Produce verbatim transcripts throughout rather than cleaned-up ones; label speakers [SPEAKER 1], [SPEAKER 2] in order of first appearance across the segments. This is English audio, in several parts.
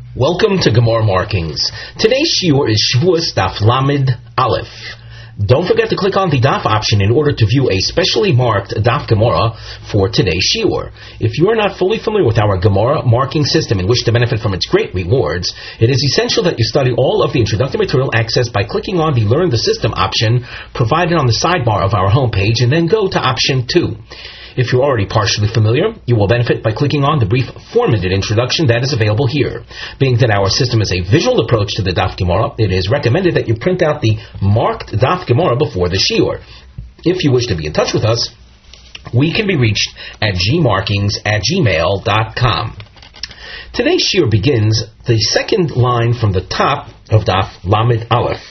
[SPEAKER 1] Welcome to Gemara Markings. Today's shiur is Shavuos Daf Lamed Aleph. Don't forget to click on the Daf option in order to view a specially marked Daf Gemara for today's shiur. If you are not fully familiar with our Gemara marking system and wish to benefit from its great rewards, it is essential that you study all of the introductory material accessed by clicking on the Learn the System option provided on the sidebar of our homepage and then go to option two. If you're already partially familiar, you will benefit by clicking on the brief four-minute introduction that is available here. Being that our system is a visual approach to the Daf Gemara, it is recommended that you print out the marked Daf Gemara before the shiur. If you wish to be in touch with us, we can be reached at gmarkings at gmail dot com. Today's shiur begins the second line from the top of Daf Lamed Aleph.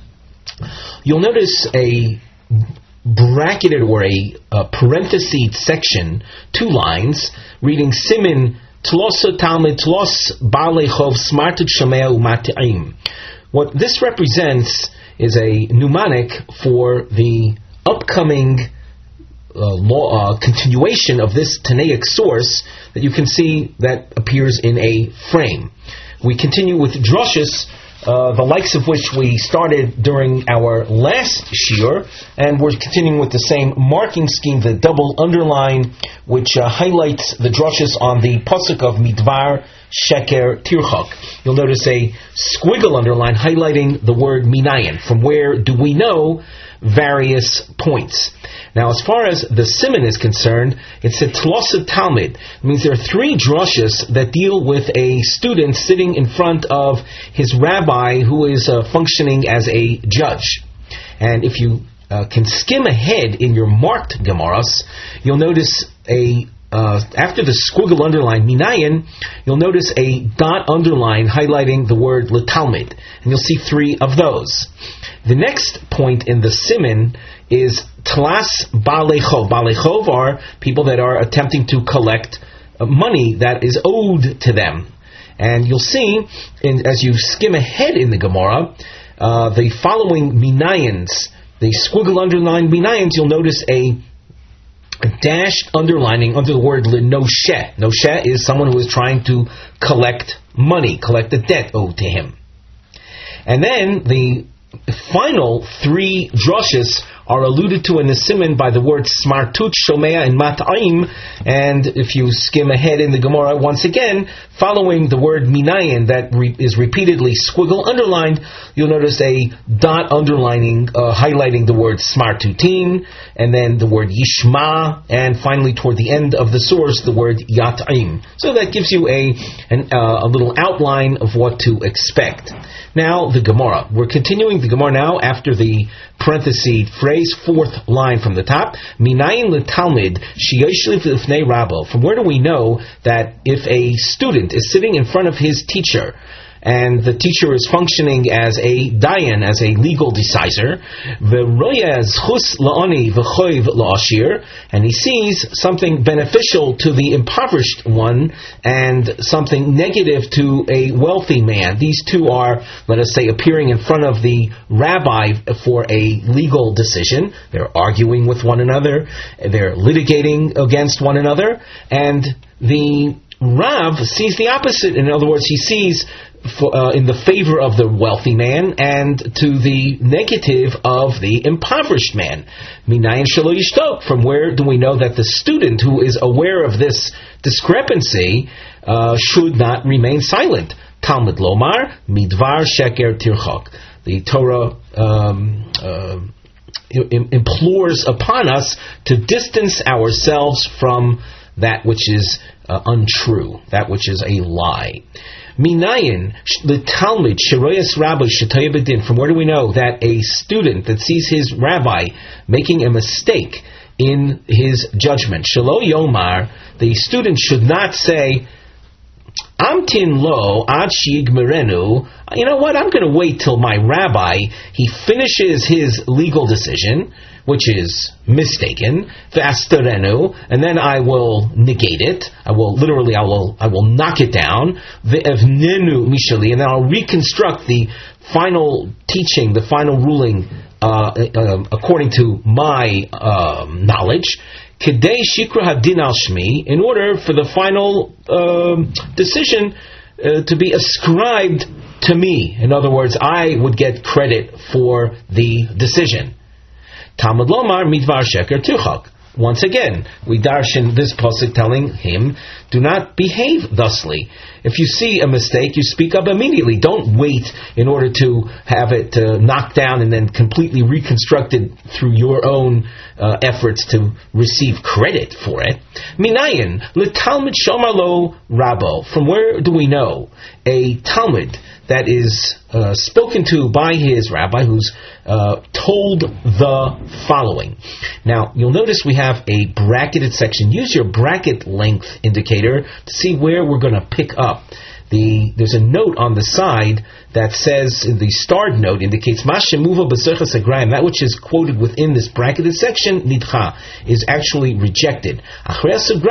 [SPEAKER 1] You'll notice a bracketed or a uh, parenthesed section, two lines, reading Simin Tlos Talmud Tlos Baalei Chov Smartut Shomea Umata'im. What this represents is a mnemonic for the upcoming uh, law, uh, continuation of this Tanaic source that you can see that appears in a frame. We continue with drushes, Uh, the likes of which we started during our last shiur, and we're continuing with the same marking scheme, the double underline, which uh, highlights the drushes on the pasuk of Midvar Sheker Tirchak. You'll notice a squiggle underline highlighting the word minayin. From where do we know various points? Now, as far as the siman is concerned, it's a Tlosa Talmud. It means there are three drushes that deal with a student sitting in front of his rabbi who is uh, functioning as a judge. And if you uh, can skim ahead in your marked Gemaras, you'll notice a Uh, after the squiggle underline minayin, you'll notice a dot underline highlighting the word letalmid, and you'll see three of those. The next point in the siman is tlas baalei chov. Baalei chov are people that are attempting to collect uh, money that is owed to them, and you'll see in, as you skim ahead in the Gemara, uh, the following minayins, the squiggle underline minayins, you'll notice a A dashed underlining under the word lenoshe. Noshe is someone who is trying to collect money, collect the debt owed to him. And then the final three drushes are alluded to in the siman by the words smartut, shomea, and mat'aim. And if you skim ahead in the Gemara once again, following the word minayin that re- is repeatedly squiggle underlined, you'll notice a dot underlining, uh, highlighting the word smartutin, and then the word yishma, and finally toward the end of the source, the word yat'im. So that gives you a, an, uh, a little outline of what to expect. Now, the Gemara. We're continuing the Gemara now after the parenthesis phrase, fourth line from the top. Minayin letalmid sheyoshev lifnei rabo. From where do we know that if a student is sitting in front of his teacher, and the teacher is functioning as a dayan, as a legal decider, and he sees something beneficial to the impoverished one and something negative to a wealthy man. These two are, let us say, appearing in front of the rabbi for a legal decision. They're arguing with one another, they're litigating against one another, and the Rav sees the opposite. In other words, he sees For, uh, in the favor of the wealthy man and to the negative of the impoverished man. Minayin shelo yishtok. From where do we know that the student who is aware of this discrepancy uh, should not remain silent? Talmud lomar midvar sheker tirchok. The Torah um, uh, implores upon us to distance ourselves from that which is uh, untrue, that which is a lie. Minayin, the Talmud, Shiroyas Rabbi, Shetaya B'din. From where do we know that a student that sees his rabbi making a mistake in his judgment, Shelo Yomar, the student should not say, Amtin lo ad sheyigmerenu. You know what? I'm going to wait till my rabbi, he finishes his legal decision, which is mistaken, v'astarenu, and then I will negate it. I will literally, I will, I will knock it down. V'evnenu mishali, and then I'll reconstruct the final teaching, the final ruling, uh, uh, according to my uh, knowledge. Kedei shikra hadin al shmi, in order for the final um, decision uh, to be ascribed to me. In other words, I would get credit for the decision. Talmud lomar midvar sheker tirchak. Once again, we darshan this pasuk telling him, do not behave thusly. If you see a mistake, you speak up immediately. Don't wait in order to have it uh, knocked down and then completely reconstructed through your own uh, efforts to receive credit for it. Minayin, l'talmud shomar lo rabo. From where do we know a Talmud that is uh, spoken to by his rabbi, who's uh, told the following? Now, you'll notice we have a bracketed section. Use your bracket length indicator to see where we're going to pick up. The, there's a note on the side that says, the starred note indicates, that which is quoted within this bracketed section, nidcha, is actually rejected. After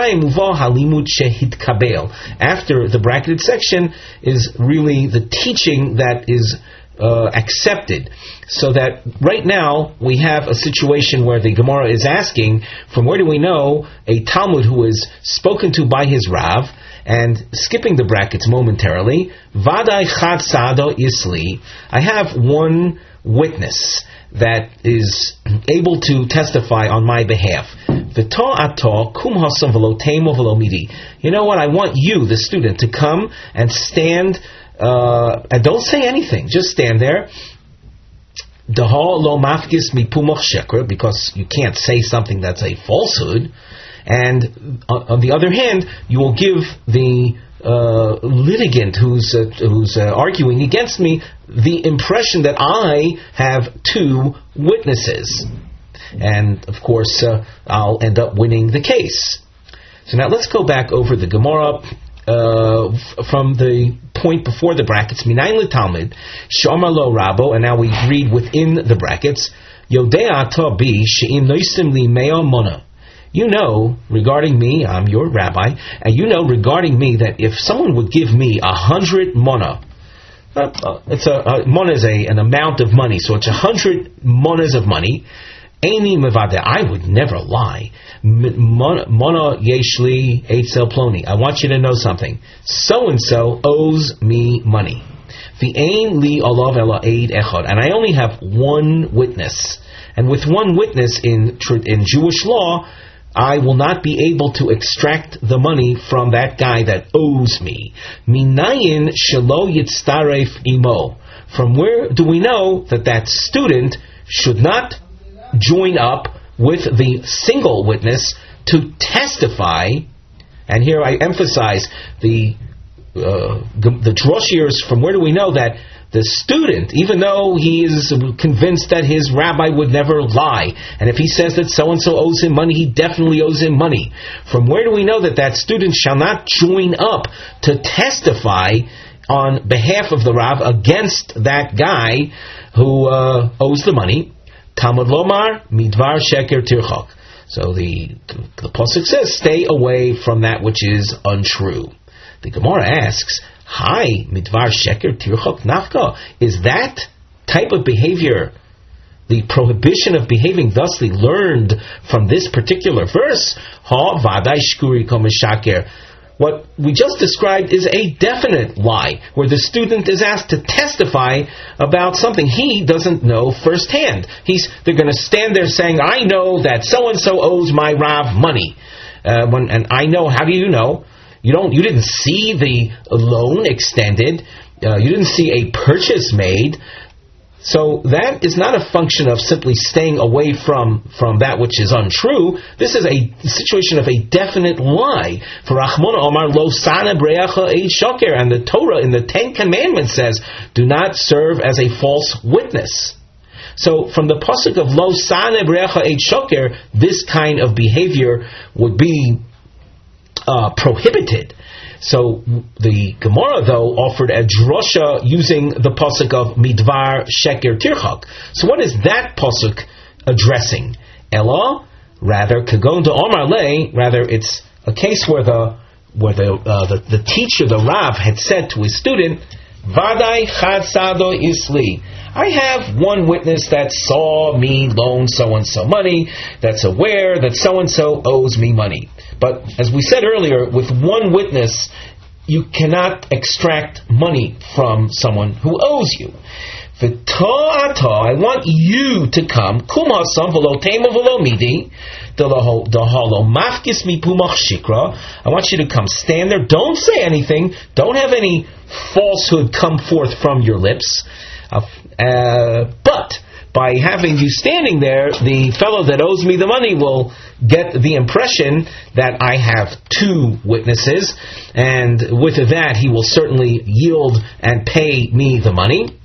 [SPEAKER 1] the bracketed section is really the teaching that is uh, accepted. So that right now we have a situation where the Gemara is asking, from where do we know a Talmud who is spoken to by his Rav, and skipping the brackets momentarily, Vadai Chad Sado Isli, I have one witness that is able to testify on my behalf. V'to ato kum hasam v'lo teimo v'lo midi. You know what? I want you, the student, to come and stand, uh, and don't say anything. Just stand there. Deha lo mafkis mipumach sheker, because you can't say something that's a falsehood. And on the other hand, you will give the uh, litigant who's uh, who's uh, arguing against me the impression that I have two witnesses. And of course, uh, I'll end up winning the case. So now let's go back over the Gemara uh, f- from the point before the brackets. Minayin l'talmud shomar lo rabo, and now we read within the brackets. Yodea ta bi she'im noistim li mea mona. You know, regarding me, I'm your rabbi, and you know regarding me that if someone would give me a hundred mona, uh, uh, it's a uh, mona is a an amount of money, so it's a hundred monas of money. Eini mevade, I would never lie. Mona yeshli eitzel ploni. I want you to know something. So and so owes me money. V'ein li olav ela eid echad, and I only have one witness. And with one witness in in Jewish law, I will not be able to extract the money from that guy that owes me. Minayin shelo yitztaref imo. From where do we know that that student should not join up with the single witness to testify? And here I emphasize the uh, the droshiers. From where do we know that the student, even though he is convinced that his rabbi would never lie, and if he says that so-and-so owes him money, he definitely owes him money. From where do we know that that student shall not join up to testify on behalf of the Rav against that guy who uh, owes the money? Talmud lomar midvar sheker tirchak. So the, the pasuk says, stay away from that which is untrue. The Gemara asks, Hi, midvar sheker tirchok nafka. Is that type of behavior, the prohibition of behaving thusly, learned from this particular verse? Ha vadai shkuri komishaker. What we just described is a definite lie, where the student is asked to testify about something he doesn't know firsthand. He's they're going to stand there saying, I know that so and so owes my Rav money, uh, when, and I know. How do you know? You don't. You didn't see the loan extended. Uh, you didn't see a purchase made. So that is not a function of simply staying away from, from that which is untrue. This is a situation of a definite lie. For Rachmana Omar lo sana breacha eid shoker, and the Torah in the Ten Commandments says, do not serve as a false witness. So from the pasuk of lo sana breacha eid shoker, this kind of behavior would be Uh, prohibited. So the Gemara, though, offered a drosha using the pasuk of midvar sheker tirchak. So what is that pasuk addressing? Ella, rather kagon to Omar lei, rather it's a case where the where the, uh, the the teacher, the Rav, had said to his student, Vadai chad sado isli. I have one witness that saw me loan so-and-so money, that's aware that so-and-so owes me money. But as we said earlier, with one witness, you cannot extract money from someone who owes you. I want you to come. I want you to come stand there. Don't say anything. Don't have any falsehood come forth from your lips. Uh, uh, but by having you standing there, the fellow that owes me the money will get the impression that I have two witnesses, and with that he will certainly yield and pay me the money.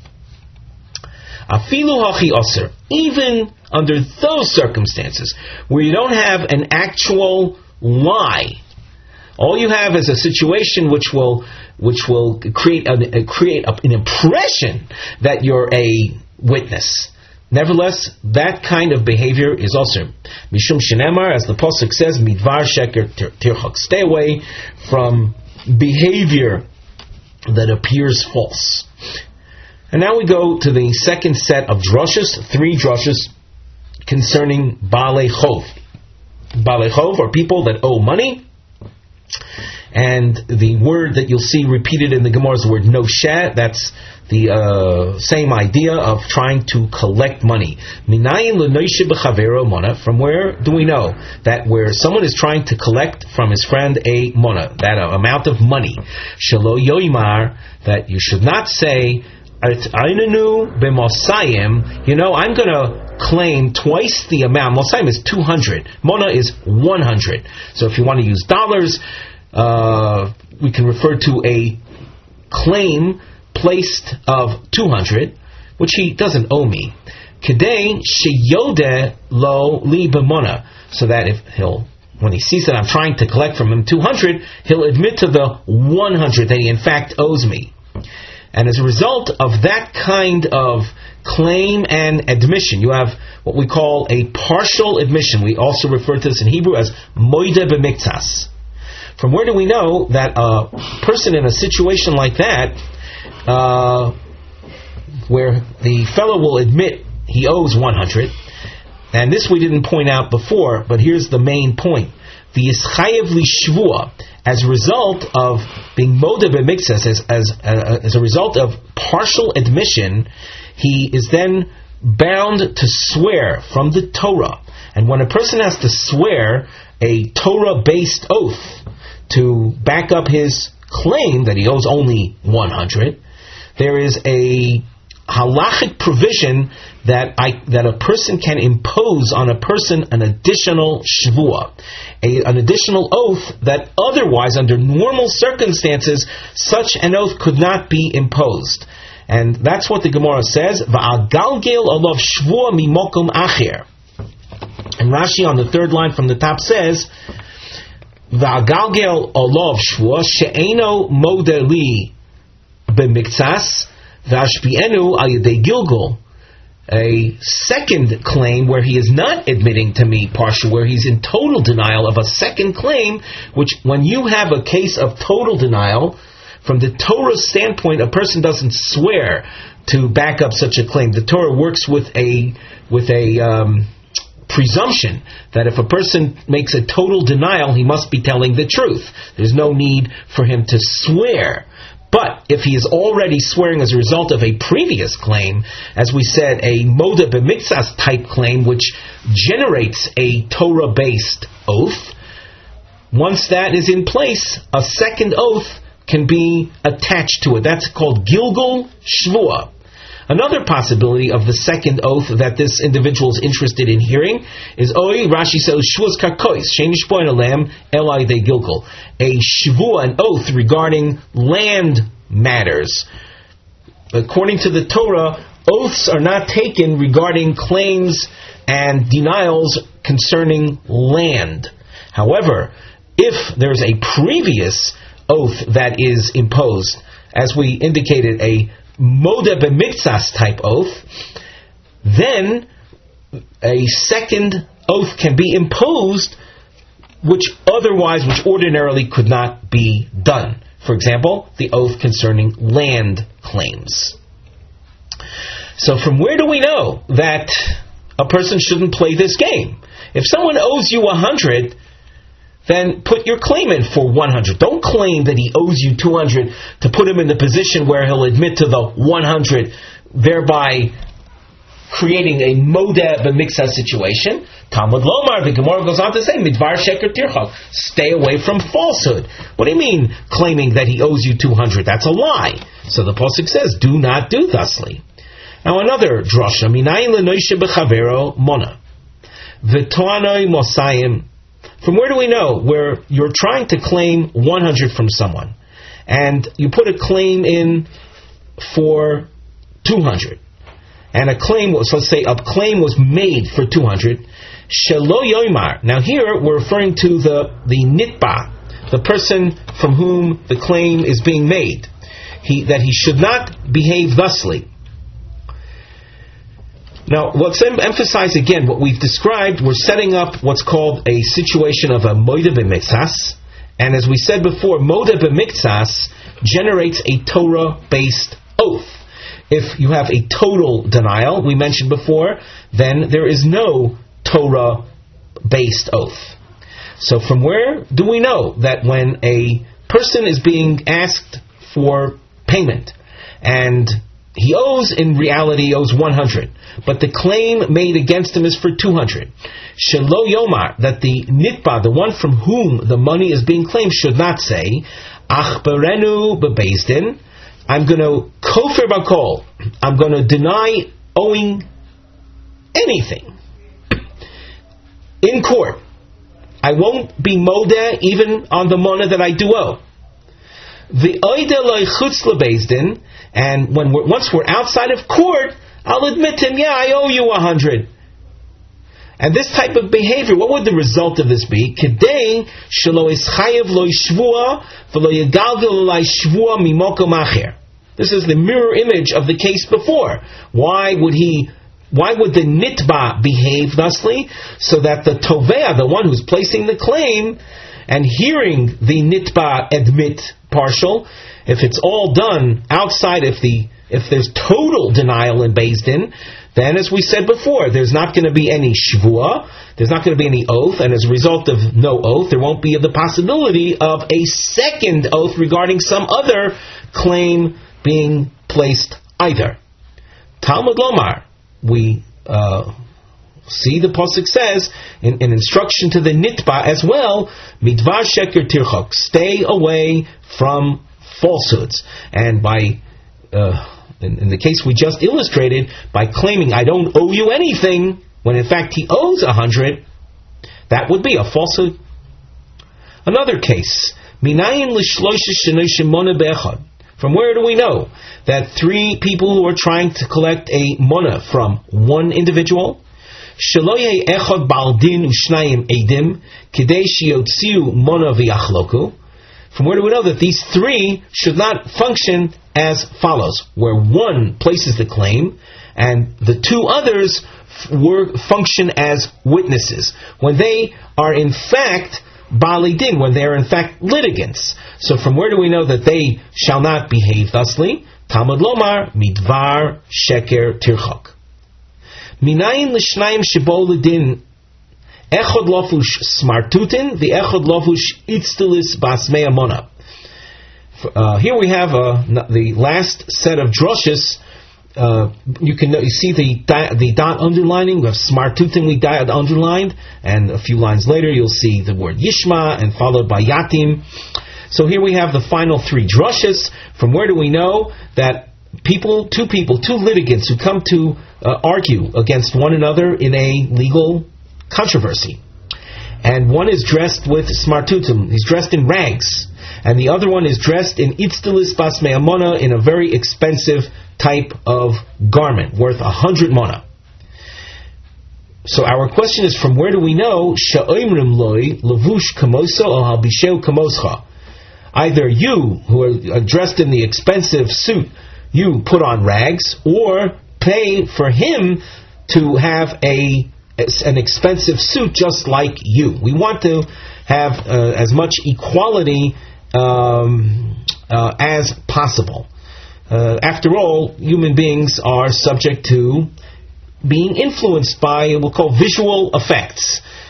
[SPEAKER 1] Afilu hachi aser, even under those circumstances where you don't have an actual lie, all you have is a situation which will which will create a, create a, an impression that you're a witness. Nevertheless, that kind of behavior is also mishum shenemar, as the pasuk says, midvar sheker tirchak. Stay away from behavior that appears false. And now we go to the second set of drushes, three drushes concerning Baalei Chov. Baalei Chov are people that owe money, and the word that you'll see repeated in the Gemara is the word noshe. That's the uh, same idea of trying to collect money. Minayin l'noishe b'chavero mona. From where do we know that where someone is trying to collect from his friend a mona, that uh, amount of money, shelo yoimar, that you should not say, you know, I'm going to claim twice the amount. Mosayim is two hundred. Mona is one hundred. So if you want to use dollars, uh, we can refer to a claim placed of two hundred, which he doesn't owe me. Kedei sheyode lo li b'mona. So that if he'll, when he sees that I'm trying to collect from him two hundred, he'll admit to the one hundred that he in fact owes me. And as a result of that kind of claim and admission, you have what we call a partial admission. We also refer to this in Hebrew as moide b'miktsas. From where do we know that a person in a situation like that, uh, where the fellow will admit he owes one hundred, and this we didn't point out before, but here's the main point. The Yischayev li shvua, as a result of being modeh b'miktsas, as, as, uh, as a result of partial admission, he is then bound to swear from the Torah. And when a person has to swear a Torah-based oath to back up his claim that he owes only one hundred, there is a halachic provision that I, that a person can impose on a person an additional shvua, a, an additional oath that otherwise, under normal circumstances, such an oath could not be imposed. And that's what the Gemara says, Va'agalgel alav shvua mimokum acher. And Rashi on the third line from the top says, Va'agalgel alav shvua she'eno modeli b'miktsas Vashpienu al yedei gilgul, a second claim where he is not admitting to me partial, where he's in total denial of a second claim, which when you have a case of total denial, from the Torah standpoint, a person doesn't swear to back up such a claim. The Torah works with a with a um, presumption that if a person makes a total denial, he must be telling the truth. There's no need for him to swear. But if he is already swearing as a result of a previous claim, as we said, a modeh b'miktsas type claim, which generates a Torah-based oath, once that is in place, a second oath can be attached to it. That's called Gilgul Shvua. Another possibility of the second oath that this individual is interested in hearing is, Oi, Rashi says, Shvuas Karkois, Sheinish Boin Alem, Elai de Gilgul. A Shvua, an oath regarding land matters. According to the Torah, oaths are not taken regarding claims and denials concerning land. However, if there's a previous oath that is imposed, as we indicated, a modeh b'miktsas type oath, then a second oath can be imposed, which otherwise, which ordinarily could not be done. For example, the oath concerning land claims. So from where do we know that a person shouldn't play this game? If someone owes you a hundred, then put your claim in for one hundred. Don't claim that he owes you two hundred to put him in the position where he'll admit to the one hundred, thereby creating a modeh b'miksa situation. Talmud Lomar, the Gemara goes on to say, midvar sheker tirchak, stay away from falsehood. What do you mean claiming that he owes you two hundred? That's a lie. So the pasuk says, do not do thusly. Now another drasha, minayin lenoishe b'chavero mona, v'toanoi mosayim. From where do we know? Where you're trying to claim one hundred from someone, and you put a claim in for two hundred. And a claim was, let's say, a claim was made for two hundred. Shelo yoimar. Now here we're referring to the the nitba, the person from whom the claim is being made. He that he should not behave thusly. Now, let's em- emphasize again what we've described. We're setting up what's called a situation of a modeh b'miktsas, and as we said before, modeh b'miktsas generates a Torah-based oath. If you have a total denial, we mentioned before, then there is no Torah-based oath. So from where do we know that when a person is being asked for payment, and he owes, in reality, owes one hundred, but the claim made against him is for two hundred, Shelo Yomar, that the nitba, the one from whom the money is being claimed, should not say, Ach berenu bebeis din, I'm going to kofir bakol. I'm going to deny owing anything in court. I won't be modeh even on the money that I do owe. The oida loy chutz lebezdin, and when we're, once we're outside of court, I'll admit to him, yeah, I owe you a hundred. And this type of behavior, what would the result of this be? Kedei shelo ischayev lo shvua v'lo yegalgel lo shvua mimokom acher. This is the mirror image of the case before. Why would he? Why would the nitba behave thusly? So that the tovea, the one who's placing the claim, and hearing the nitba admit partial, if it's all done outside, if the if there's total denial in Beis Din, then, as we said before, there's not going to be any shvua, there's not going to be any oath, and as a result of no oath, there won't be the possibility of a second oath regarding some other claim being placed either. Talmud Lomar, we uh, see the pasuk says, in an instruction to the nitba as well, midvar sheker tirchok, stay away from falsehoods. And by... Uh, In, in the case we just illustrated, by claiming I don't owe you anything, when in fact he owes a hundred, that would be a falsehood. Another case, minayin l'shloisha shenoshim mona be'echad. From where do we know that three people who are trying to collect a mona from one individual, shelo yeh echad ba'al din u'shnayim edim kidei sheyotziu mona v'yachloku. From where do we know that these three should not function as follows, where one places the claim and the two others f- work, function as witnesses, when they are in fact Baalei Din, when they are in fact litigants. So from where do we know that they shall not behave thusly? Talmud Lomar, midvar sheker tirchak. Minayin l'shnayim shebo l'din echod lofush smartutin, the echod lofush itztelis basmei amona. Uh, here we have uh, the last set of drushes. Uh, you can you see the di- the dot underlining. We have smartutin we di- underlined, and a few lines later you'll see the word yishma, and followed by yatim. So here we have the final three drushes. From where do we know that people, two people, two litigants who come to uh, argue against one another in a legal controversy, and one is dressed with smartutum, he's dressed in rags, and the other one is dressed in itztelis basmei amona, in a very expensive type of garment worth a hundred mona. So our question is, from where do we know sha'oimrim loy levush kamoso or halbisheu kamoscha? Either you, who are dressed in the expensive suit, you put on rags, or pay for him to have a an expensive suit just like you. We want to have uh, as much equality um, uh, as possible. Uh, after all, human beings are subject to being influenced by what we'll call visual effects.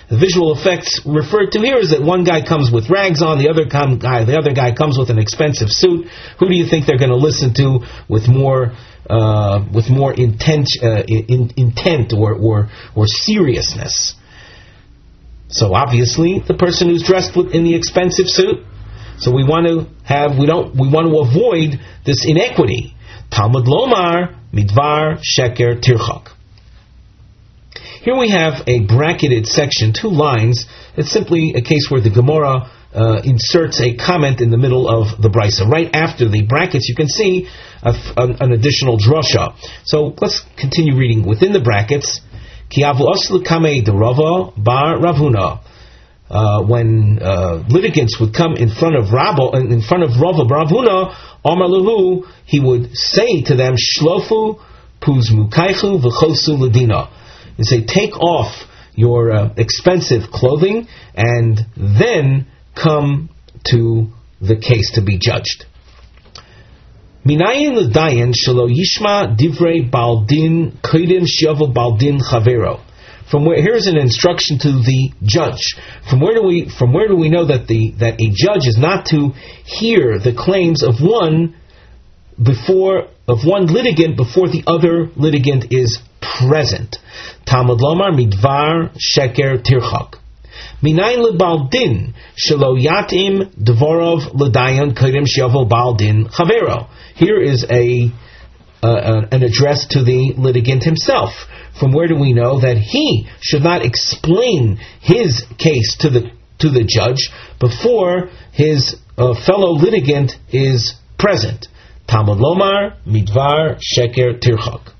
[SPEAKER 1] The visual effects referred to here is that one guy comes with rags on, the other com- guy, the other guy comes with an expensive suit. Who do you think they're going to listen to with more, uh, with more intent, uh, in, intent or, or or seriousness? So obviously, the person who's dressed with, in the expensive suit. So we want to have, we don't, we want to avoid this inequity. Talmud Lomar Midvar Sheker Tirchak. Here we have a bracketed section, two lines. It's simply a case where the Gemara uh, inserts a comment in the middle of the Brisa. Right after the brackets, you can see a, an, an additional drasha. So let's continue reading within the brackets. Ki avu oslu kamei de Rava bar Ravuna. Uh, when uh, litigants would come in front of Rabba, in front of Rava bar Ravuna, Amar Lahu, he would say to them, Shlofu puzmu kaichu v'chosu ladina. And say, take off your uh, expensive clothing and then come to the case to be judged. Minayin l'dayan shelo yishma divrei baldin kodim shiavo baldin chavero. From where, here's an instruction to the judge. From where do we from where do we know that the that a judge is not to hear the claims of one before of one litigant before the other litigant is present? Talmud Lomar Midvar Sheker Tirchak. Minayin lebaldin shelo yatim dvorov l'dayan kodim shiavo baldin chavero. Here is a uh, an address to the litigant himself. From where do we know that he should not explain his case to the to the judge before his uh, fellow litigant is present? Talmud Lomar Midvar Sheker Tirchak.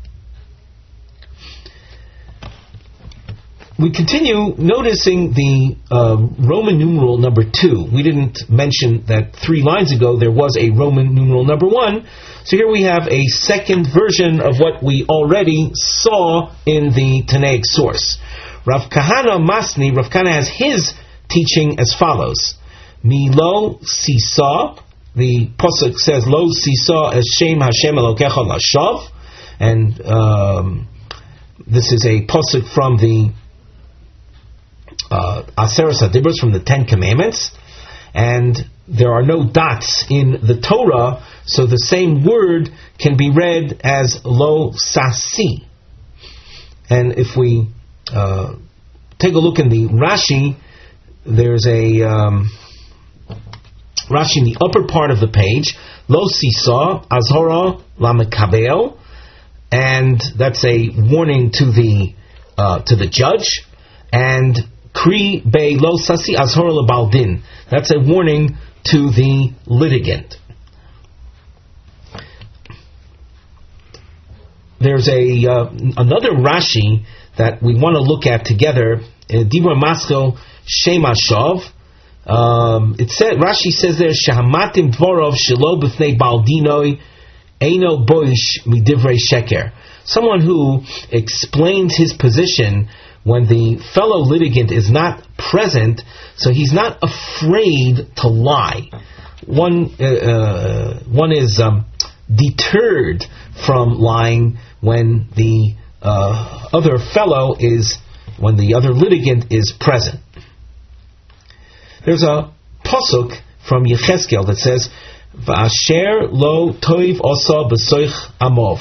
[SPEAKER 1] We continue noticing the uh, Roman numeral number two. We didn't mention that three lines ago there was a Roman numeral number one. So here we have a second version of what we already saw in the Tanaic source. Rav Kahana Masni, Rav Kahana has his teaching as follows. Mi lo sisa, the Pasuk says, Lo sisa es Shem Hashem Elokecha lashav. And um, this is a Pasuk from the Uh, Aseres HaDibros, from the Ten Commandments, and there are no dots in the Torah, so the same word can be read as lo sasi. And if we uh, take a look in the Rashi, there's a um, Rashi in the upper part of the page, lo sisa azhora lamekabel, and that's a warning to the uh, to the judge, and Kri Bei Lo Sasi Azhor LeBaldin. That's a warning to the litigant. There's a uh, another Rashi that we want to look at together. Dibra Masko Shema Shav. Um, it said Rashi says there Shahamatim Dvorov Shelo B'fnei Baldinoi Eino Boish Midivrei Sheker. Someone who explains his position when the fellow litigant is not present, so he's not afraid to lie. One uh, uh, one is um, deterred from lying when the uh, other fellow is, when the other litigant is present. There's a pasuk from Yechezkel that says, "V'asher lo toiv osa b'soich amov."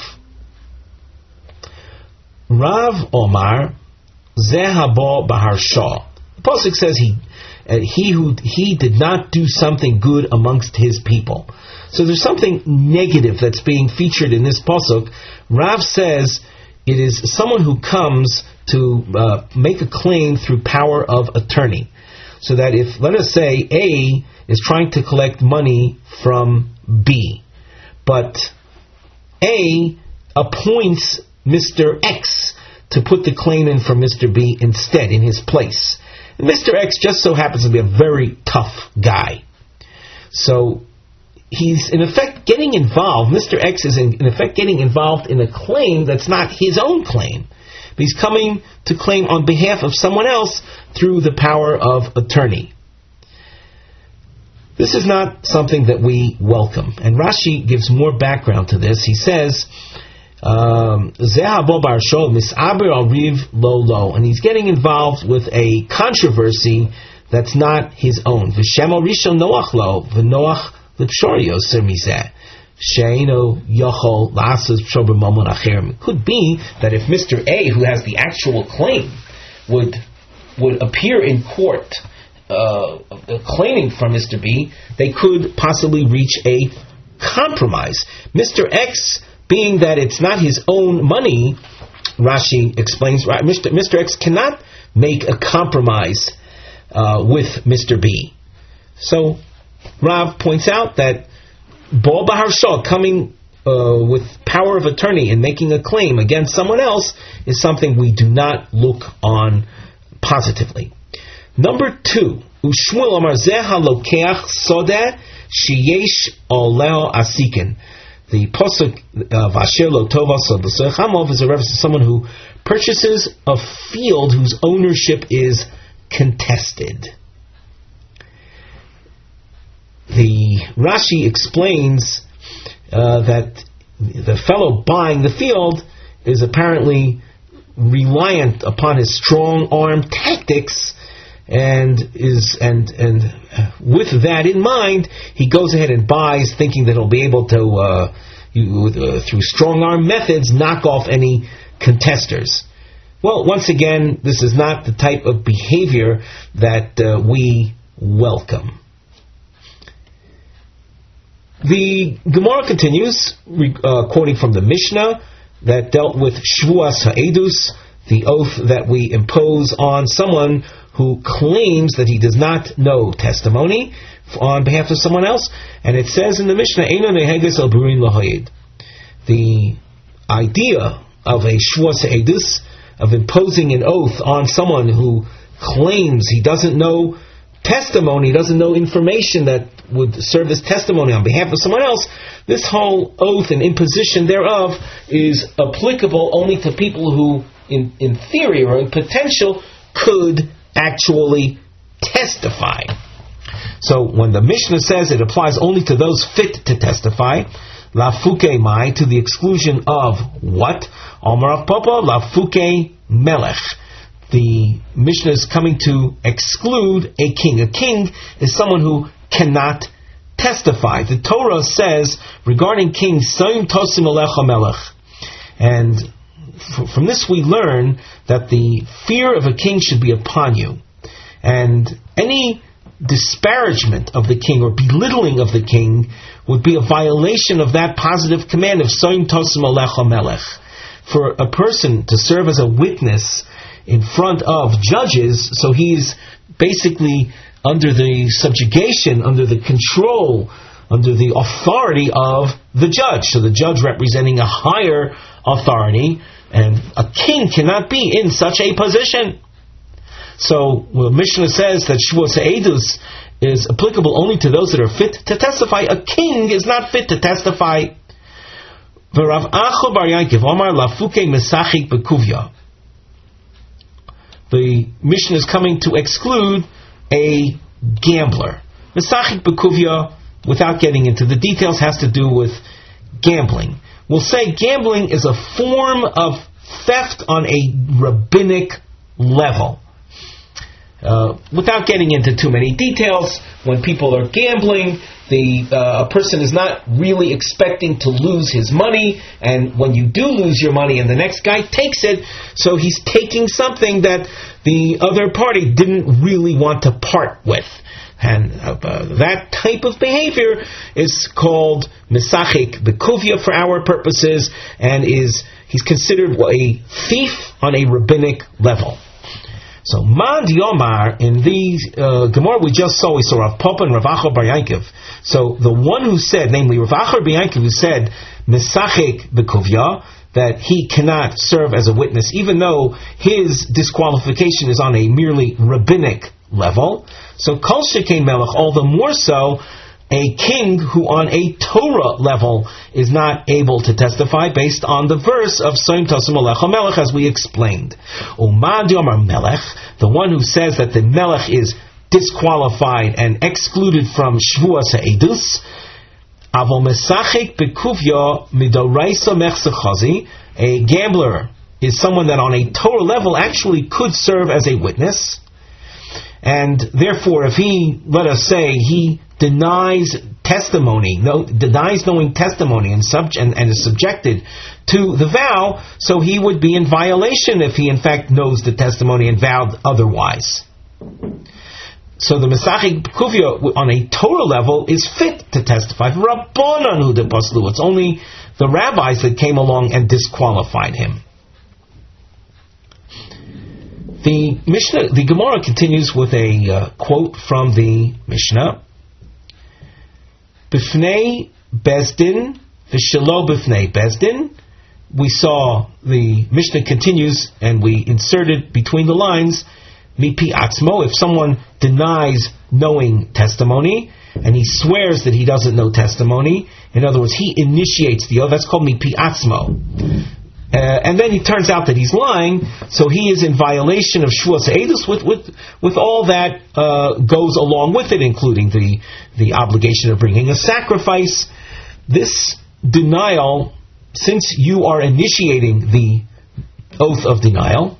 [SPEAKER 1] Rav Omar Zehabo Baharsha. The pasuk says he, uh, he who he did not do something good amongst his people. So there's something negative that's being featured in this pasuk. Rav says it is someone who comes to uh, make a claim through power of attorney. So that if, let us say, A is trying to collect money from B, but A appoints Mister X to put the claim in for Mister B instead, in his place. And Mister X just so happens to be a very tough guy. So he's in effect getting involved. Mister X is in, in effect getting involved in a claim that's not his own claim. But he's coming to claim on behalf of someone else through the power of attorney. This is not something that we welcome. And Rashi gives more background to this. He says, Um, and he's getting involved with a controversy that's not his own. Could be that if Mister A, who has the actual claim, would would appear in court uh, claiming from Mister B, they could possibly reach a compromise. Mister X, being that it's not his own money, Rashi explains, Mister Mister X cannot make a compromise uh, with Mister B. So Rav points out that Baal B'Harshah, coming uh, with power of attorney and making a claim against someone else, is something we do not look on positively. Number two, Ushmuel Amar Zeh HaLokeach Sodeh Sheyesh Oleo Asikin. The Posuk Vasher Lo Tova Sodeh Chamov is a reference to someone who purchases a field whose ownership is contested. The Rashi explains uh, that the fellow buying the field is apparently reliant upon his strong arm tactics, and is and and with that in mind, he goes ahead and buys, thinking that he'll be able to, uh, you, uh, through strong arm methods, knock off any contesters. Well, once again, this is not the type of behavior that uh, we welcome. The Gemara continues, uh, quoting from the Mishnah that dealt with Shvuas Ha'edus, the oath that we impose on someone who claims that he does not know testimony on behalf of someone else. And it says in the Mishnah, Eino neheges al burin lahoyed. The idea of a Shvuas Ha'edus, of imposing an oath on someone who claims he doesn't know testimony, doesn't know information that would serve as testimony on behalf of someone else, this whole oath and imposition thereof is applicable only to people who, in, in theory or in potential, could actually testify. So when the Mishnah says it applies only to those fit to testify, lafuke mai, to the exclusion of what? Omar Papa, lafuke melech. The Mishnah is coming to exclude a king. A king is someone who cannot testify. The Torah says regarding kings, Sayim Tosim Alecha Melech. And f- from this we learn that the fear of a king should be upon you. And any disparagement of the king or belittling of the king would be a violation of that positive command of Sayim Tosim Alecha Melech. For a person to serve as a witness in front of judges, so he's basically under the subjugation, under the control, under the authority of the judge. So the judge representing a higher authority, and a king cannot be in such a position. So the Mishnah says that Shvuas Ha'edus is applicable only to those that are fit to testify. A king is not fit to testify. V'Rav Acha bar Yankiv Omar lafuke mesachik bekuvya. The Mishnah is coming to exclude a gambler. Mesachik bekuvya, without getting into the details, has to do with gambling. We'll say gambling is a form of theft on a rabbinic level. Uh, without getting into too many details, when people are gambling, the uh, a person is not really expecting to lose his money, and when you do lose your money and the next guy takes it, so he's taking something that the other party didn't really want to part with. And uh, that type of behavior is called Mesachik Bekuvya for our purposes, and is he's considered a thief on a rabbinic level. So, Man Yomar, in the uh, Gemara we just saw, we saw Rav Papa and Rav Acha bar Yankiv. So, the one who said, namely Rav Acha bar Yankiv, who said, Mesachik Bekuvya, that he cannot serve as a witness, even though his disqualification is on a merely rabbinic level. So, Kol Shekei Melech, all the more so, a king who on a Torah level is not able to testify based on the verse of Sayim Tosim Alecha Melech, as we explained. Umad Yomar Melech, the one who says that the Melech is disqualified and excluded from Shvuas Ha'edus, Avol mesachik bekuvya midoraisa mechsechazi. A gambler is someone that on a Torah level actually could serve as a witness. And therefore, if he, let us say, he denies testimony, no, denies knowing testimony and, sub, and, and is subjected to the vow, so he would be in violation if he in fact knows the testimony and vowed otherwise. So the Mesachik Kuvya on a Torah level is fit to testify. Rabbanan hu depaslu. It's only the rabbis that came along and disqualified him. The Mishnah, the Gemara continues with a uh, quote from the Mishnah. Bifnei Bezdin, v'shelo bifnei Bezdin. We saw the Mishnah continues, and we inserted between the lines, mipi atzmo. If someone denies knowing testimony, and he swears that he doesn't know testimony, in other words, he initiates the oath, that's called mipi atzmo. Uh, and then it turns out that he's lying, so he is in violation of Shvuas Eidus with, with, with all that uh, goes along with it, including the, the obligation of bringing a sacrifice. This denial, since you are initiating the oath of denial,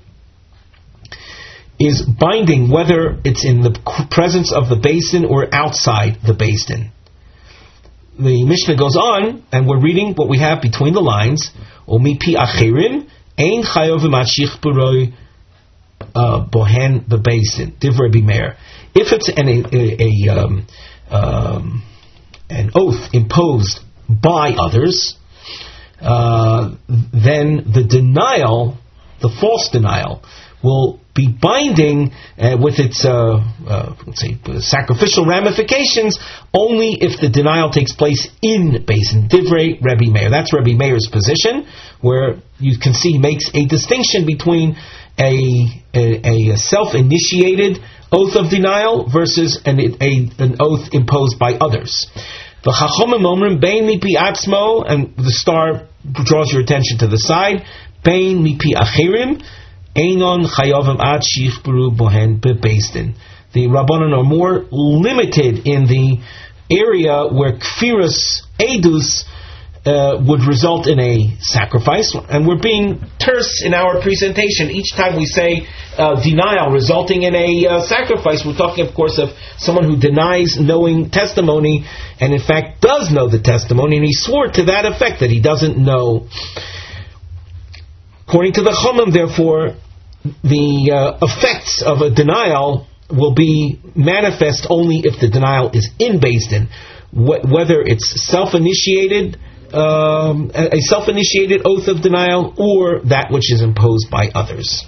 [SPEAKER 1] is binding whether it's in the presence of the Beis Din or outside the Beis Din. The Mishnah goes on, and we're reading what we have between the lines. Omipi achirim ein chayov v'mashich b'roi bohen bebeis din divrei bimeir. If it's an a, a, a um, um, an oath imposed by others, uh, then the denial, the false denial, will be binding uh, with its uh, uh, let's say sacrificial ramifications only if the denial takes place in Beis Din. Divrei Rebbe Meir. That's Rebbe Meir's position, where you can see he makes a distinction between a, a, a self-initiated oath of denial versus an, a, an oath imposed by others. The Chachomim Omrim Bein Mipi Atzmo, and the star draws your attention to the side. Bein Mipi Achirim. Einon Chayovim Ad Shichburu Bohen Bebeis Din. The Rabbanan are more limited in the area where Kfiras Eidus uh, would result in a sacrifice, and we're being terse in our presentation. Each time we say uh, denial resulting in a uh, sacrifice, we're talking, of course, of someone who denies knowing testimony, and in fact does know the testimony, and he swore to that effect that he doesn't know. According to the Chomim, therefore, the uh, effects of a denial will be manifest only if the denial is in Beis Din, Wh- whether it's self-initiated, um, a self-initiated oath of denial, or that which is imposed by others.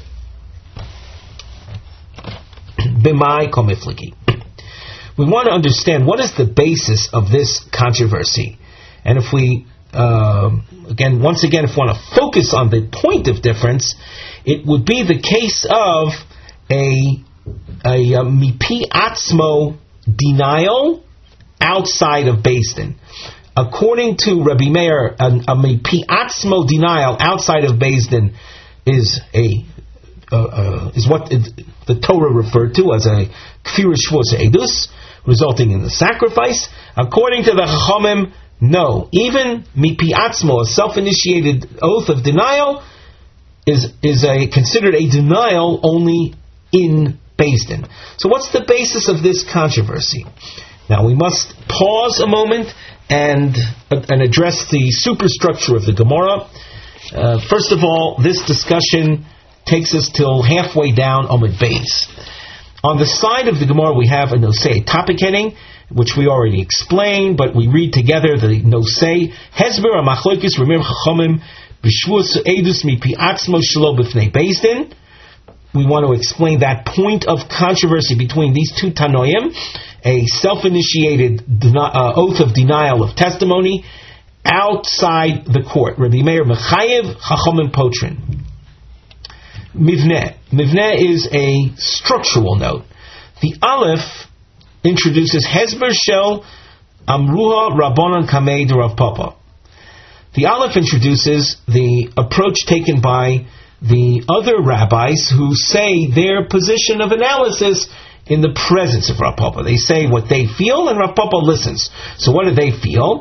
[SPEAKER 1] B'mai komifliki. We want to understand what is the basis of this controversy, and if we Uh, again, once again, if we want to focus on the point of difference, it would be the case of a a, a mipi atzmo denial outside of Beis Din. According to Rabbi Meir, a, a mipi atzmo denial outside of Beis Din is a uh, uh, is what it, the Torah referred to as a kfir shvus edus, resulting in the sacrifice. According to the Chachamim, no, even mipi atzmo, a self-initiated oath of denial, is is a considered a denial only in Beis Din. So what's the basis of this controversy? Now we must pause a moment and and address the superstructure of the Gemara. Uh, first of all, this discussion takes us till halfway down Amud Beis. On the side of the Gemara we have a nosei, topic heading, which we already explained, but we read together the nosei. Hezber amachloikis remir chachamim b'shvuas edus mipi atzmo shelo b'fnei Beis Din. We want to explain that point of controversy between these two tanoim, a self-initiated deni- uh, oath of denial of testimony outside the court. Rabbi Meir mechayev, chachamim potrin. Mivneh. Mivneh is a structural note. The Aleph introduces Hezber Shel Amruha Rabbanan Kamei de Rav Papa. The Aleph introduces the approach taken by the other rabbis who say their position of analysis in the presence of Rav Papa. They say what they feel, and Rav Papa listens. So what do they feel?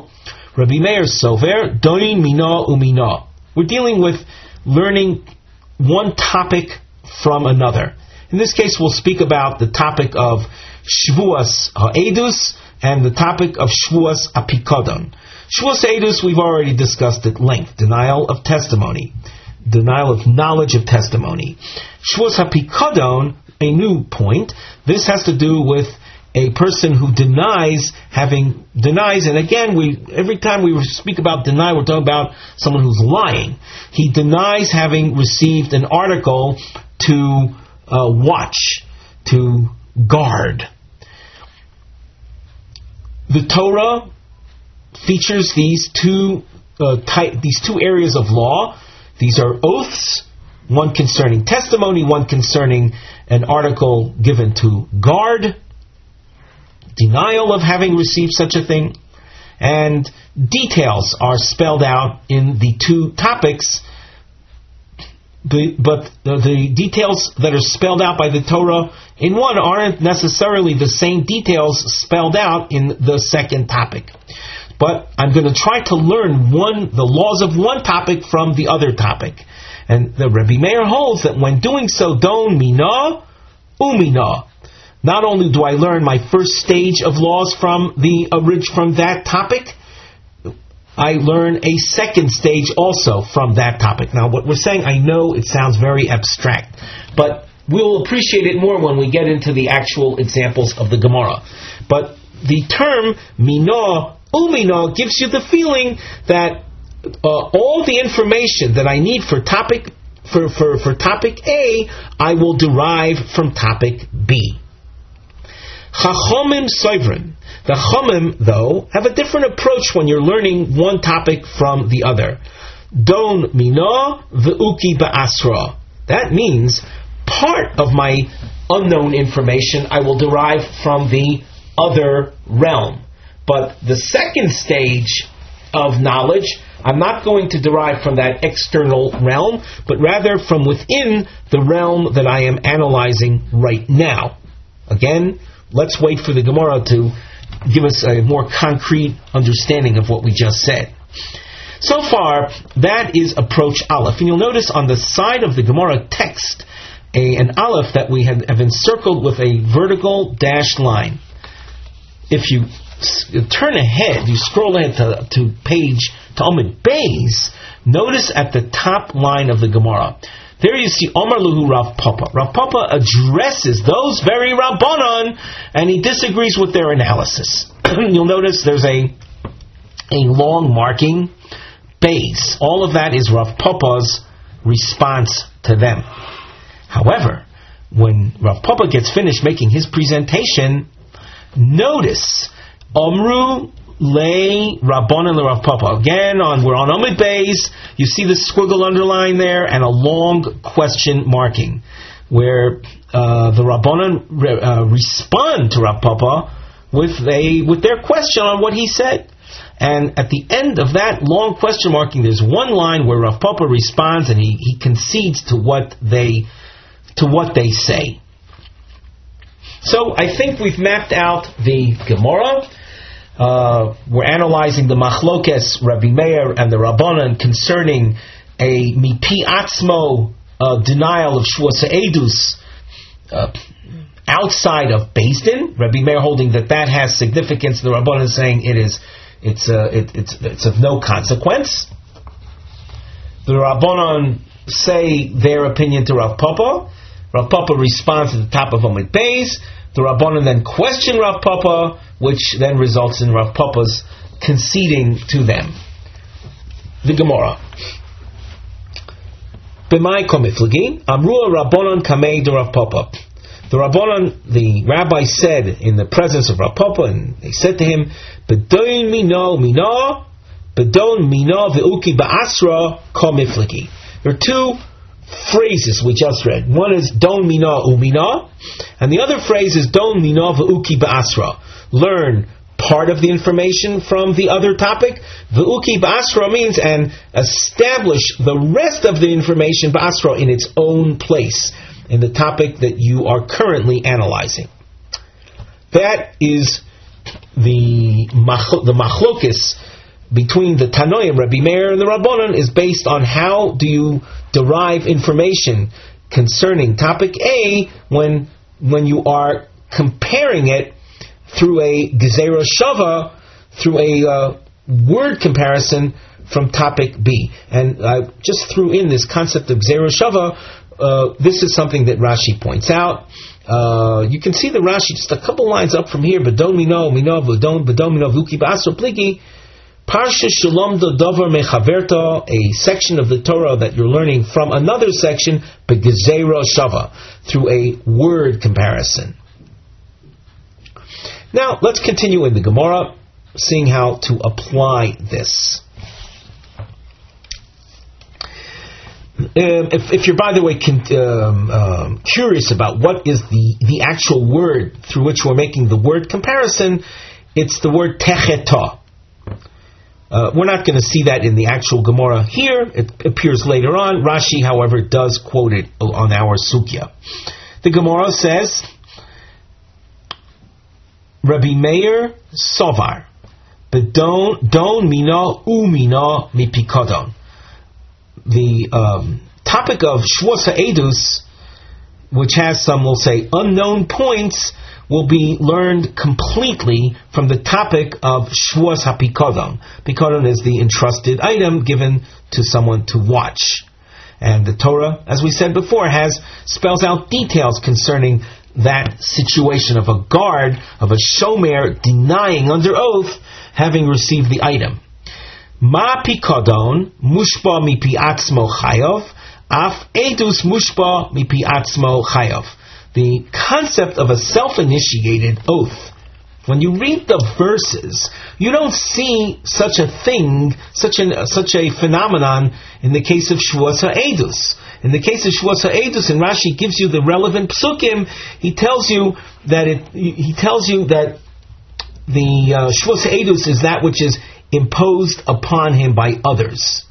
[SPEAKER 1] Rabbi Meir Sover, Doin Mina Umina. We're dealing with learning one topic from another. In this case, we'll speak about the topic of Shvuas Ha'edus and the topic of Shvuas Apikadon. Shvuas Ha'edus, we've already discussed at length. Denial of testimony. Denial of knowledge of testimony. Shvuas Apikadon, a new point. This has to do with a person who denies having, denies, and again, we every time we speak about deny, we're talking about someone who's lying. He denies having received an article to uh, watch, to guard. The Torah features these two uh, type, these two areas of law. These are oaths, one concerning testimony, one concerning an article given to guard, denial of having received such a thing, and details are spelled out in the two topics, but the details that are spelled out by the Torah in one aren't necessarily the same details spelled out in the second topic. But I'm going to try to learn one the laws of one topic from the other topic. And the Rebbe Meir holds that when doing so, don mina umina. Not only do I learn my first stage of laws from the from that topic, I learn a second stage also from that topic. Now, what we're saying, I know it sounds very abstract, but we'll appreciate it more when we get into the actual examples of the Gemara. But the term mina umina gives you the feeling that uh, all the information that I need for topic for, for, for topic A, I will derive from topic B. Chachomim soivrim. The Chomim, though, have a different approach when you're learning one topic from the other. Don mina v'uki ba'asra. That means part of my unknown information I will derive from the other realm. But the second stage of knowledge, I'm not going to derive from that external realm, but rather from within the realm that I am analyzing right now. Again, let's wait for the Gemara to give us a more concrete understanding of what we just said. So far, that is approach Aleph. And you'll notice on the side of the Gemara text, a, an Aleph that we have, have encircled with a vertical dashed line. If you s- turn ahead, you scroll ahead to, to page, to Amud Beis, notice at the top line of the Gemara, there you see Omar Luhu Rav Papa. Rav Papa addresses those very Rabbanon, and he disagrees with their analysis. You'll notice there's a a long marking base. All of that is Rav Papa's response to them. However, when Rav Papa gets finished making his presentation, notice Omru Lei Rabbanon le Rav Papa. Again, on we're on Amud Beis. You see the squiggle underline there and a long question marking, where uh, the Rabbanon re- uh, respond to Rav Papa with a with their question on what he said. And at the end of that long question marking, there's one line where Rav Papa responds and he, he concedes to what they to what they say. So I think we've mapped out the Gemara. Uh, we're analyzing the Machlokes Rabbi Meir and the Rabbanan concerning a mipi atzmo uh, denial of Shvuas Ha'edus uh, outside of Beis Din. Rabbi Meir holding that that has significance. The Rabbanan saying it is it's uh, it, it's it's of no consequence. The Rabbanan say their opinion to Rav Papa. Rav Papa responds at the top of Amud Beis. The Rabbanan then question Rav Papa, which then results in Rav Papa's conceding to them. The Gemara. B'mai komiflagi, Amrua Rabbanan kamei de Rav Papa. The Rabbanan, the rabbi said in the presence of Rav Papa, and they said to him, B'doin mino mina, B'don mina ve'uki ba'asra komiflagi. There are two phrases we just read. One is don mina umina, and the other phrase is don mina v'uki ba'asra. Learn part of the information from the other topic. V'uki ba'asra means and establish the rest of the information ba'asra in its own place in the topic that you are currently analyzing. That is the mach- the machlokes between the Tanoim, Rabbi Meir, and the Rabbanon is based on how do you derive information concerning topic A when when you are comparing it through a Gezerah Shava, through a uh, word comparison from topic B. And I just threw in this concept of Gezerah Shava. Uh, this is something that Rashi points out. Uh, you can see the Rashi just a couple lines up from here. Badon mino, mino, badon, badon mino, vuki ba'asro pligi. Parsha Shalom Dover Mechaverta, a section of the Torah that you're learning from another section, Begezerah Shava, through a word comparison. Now, let's continue in the Gemara, seeing how to apply this. Um, if, if you're, by the way, con- um, um, curious about what is the, the actual word through which we're making the word comparison, it's the word techeta. Uh, we're not going to see that in the actual Gemara here. It appears later on. Rashi, however, does quote it on our Sukya. The Gemara says, Rabbi Meir Sovar, Bedon Don Mina U Mina Mipikodon. The um, topic of Shavuos HaEdus, which has some, we'll say, unknown points, will be learned completely from the topic of Shavuos HaPikodon. Pikodon is the entrusted item given to someone to watch. And the Torah, as we said before, has spells out details concerning that situation of a guard, of a shomer, denying under oath having received the item. Ma Pikodon, mushba mipi atzmo chayov, af edus mushba mipi atzmo chayov. The concept of a self-initiated oath. When you read the verses, you don't see such a thing, such an such a phenomenon in the case of Shavuos HaEdus. In the case of Shavuos HaEdus, and Rashi gives you the relevant psukim, he tells you that it. He tells you that the uh, Shavuos HaEdus is that which is imposed upon him by others.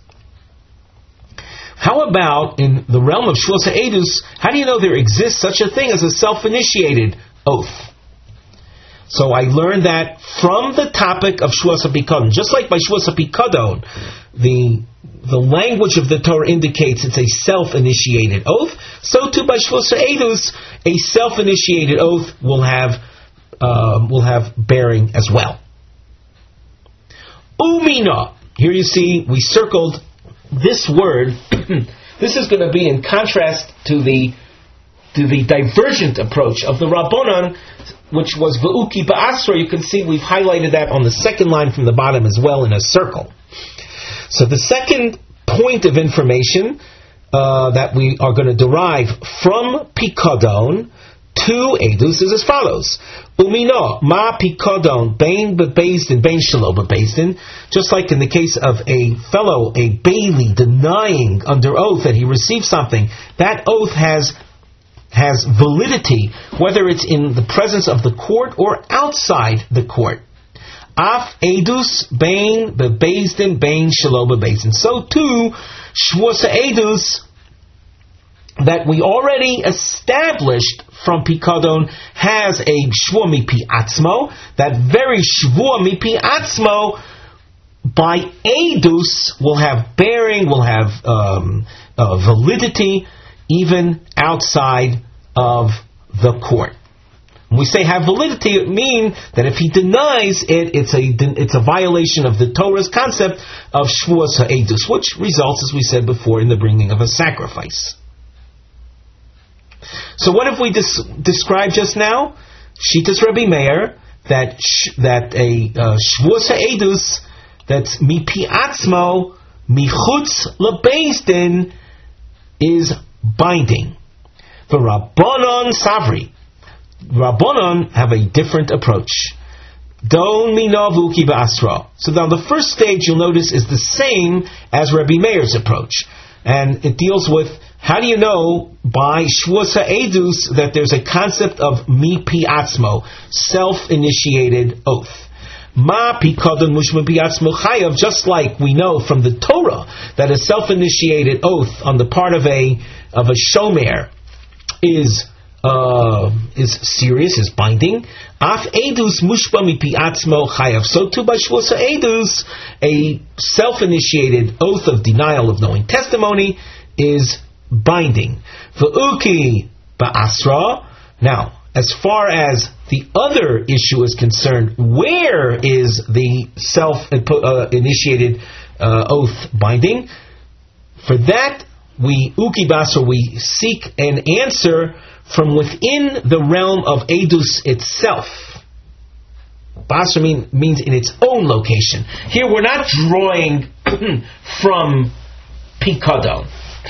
[SPEAKER 1] How about in the realm of Shavuos HaEdus, how do you know there exists such a thing as a self-initiated oath? So I learned that from the topic of Shavuos HaPikodon. Just like by Shavuos HaPikodon, the, the language of the Torah indicates it's a self-initiated oath, so too by Shavuos HaEdus, a self-initiated oath will have, uh, will have bearing as well. Umina. Here you see, we circled this word. This is going to be in contrast to the to the divergent approach of the Rabbanon, which was V'uki Ba'asra. You can see we've highlighted that on the second line from the bottom as well in a circle. So the second point of information uh, that we are going to derive from Pikodon to Edus is as follows. Umino, ma Pikodon, bain bebezdin, bain shelo bebezdin. Just like in the case of a fellow, a bailey, denying under oath that he received something, that oath has has validity, whether it's in the presence of the court or outside the court. Af Edus, bain bebezdin, bain shelo bebezdin. So too, Shavuos HaEdus, that we already established from Pikodon, has a Shvuah Mipi Atzmo. That very Shvuah Mipi Atzmo by Edus will have bearing, will have um, uh, validity, even outside of the court. When we say have validity, it means that if he denies it, it's a it's a violation of the Torah's concept of Shavuos HaEdus, which results, as we said before, in the bringing of a sacrifice. So what have we des- described just now? Shitas Rabbi Meir, that sh- that a uh, Shavuos HaEdus, that's mipi atzmo, michutz lebezdin, is binding. The Rabbanon Savri. Rabbanon have a different approach. Don minavu ki ba'asra. So now the first stage you'll notice is the same as Rabbi Meir's approach. And it deals with, how do you know by Shavuos HaEdus that there's a concept of mipi atzmo, self-initiated oath. Ma Pikodon mushma pi atzmo chayav, just like we know from the Torah that a self-initiated oath on the part of a of a shomer is uh, is serious, is binding. Af edus mushba mipi atzmo chayav. So too by shvuas edus, a self-initiated oath of denial of knowing testimony is binding. V'uki ba'asra. Now, as far as the other issue is concerned, where is the self-initiated uh, oath binding? For that, we uki ba'asra, we seek an answer from within the realm of edus itself. Basra mean, means in its own location. Here we're not drawing from Pikadon.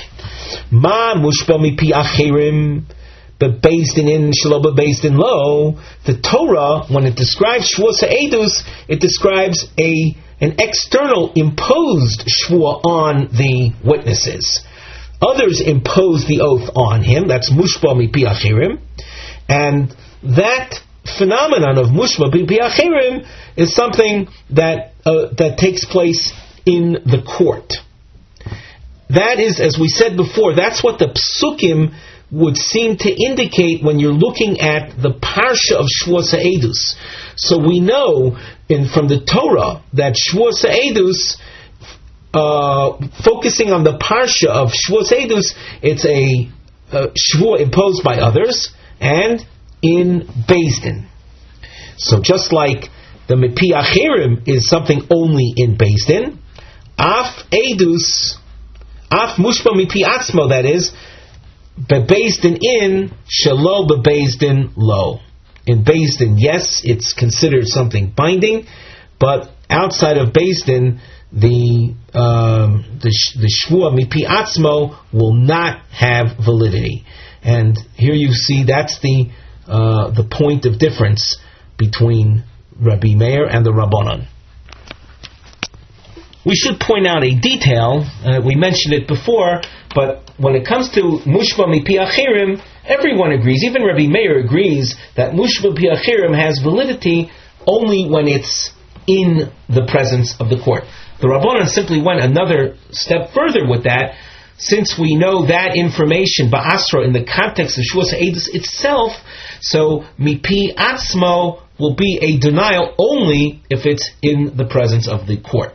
[SPEAKER 1] Ma mushba mipi acherim bebezdin in shelo bebezdin lo. The Torah, when it describes shvuas ha'edus, it describes a an external imposed shvua on the witnesses. Others impose the oath on him. That's mushba mipi acherim, and that phenomenon of mushba mipi acherim is something that uh, that takes place in the court. That is, as we said before, that's what the psukim would seem to indicate when you're looking at the parsha of Shvuas HaEdus. So we know in, from the Torah that Shvuas HaEdus, uh, focusing on the parsha of Shvuas HaEdus, it's a, a shvua imposed by others and in Beis Din. So just like the Mipi Acherim is something only in Beis Din, Af Edus, Af Mushba Mipi Atzmo, that is, Bebeis Din in, Shelo Bebeis Din lo. In Beis Din, yes, it's considered something binding, but outside of Beis Din, the um, the, the Shvua Mipi Atzmo will not have validity. And here you see that's the uh, the point of difference between Rabbi Meir and the Rabbanon. We should point out a detail, uh, we mentioned it before, but when it comes to Mushba Mipi Acherim, everyone agrees, even Rabbi Meir agrees, that Mushba Mipi Acherim has validity only when it's in the presence of the court. The Rabbanan simply went another step further with that, since we know that information, Ba'asra, in the context of Shvuas HaEdus itself, so Mipi Atzmo will be a denial only if it's in the presence of the court.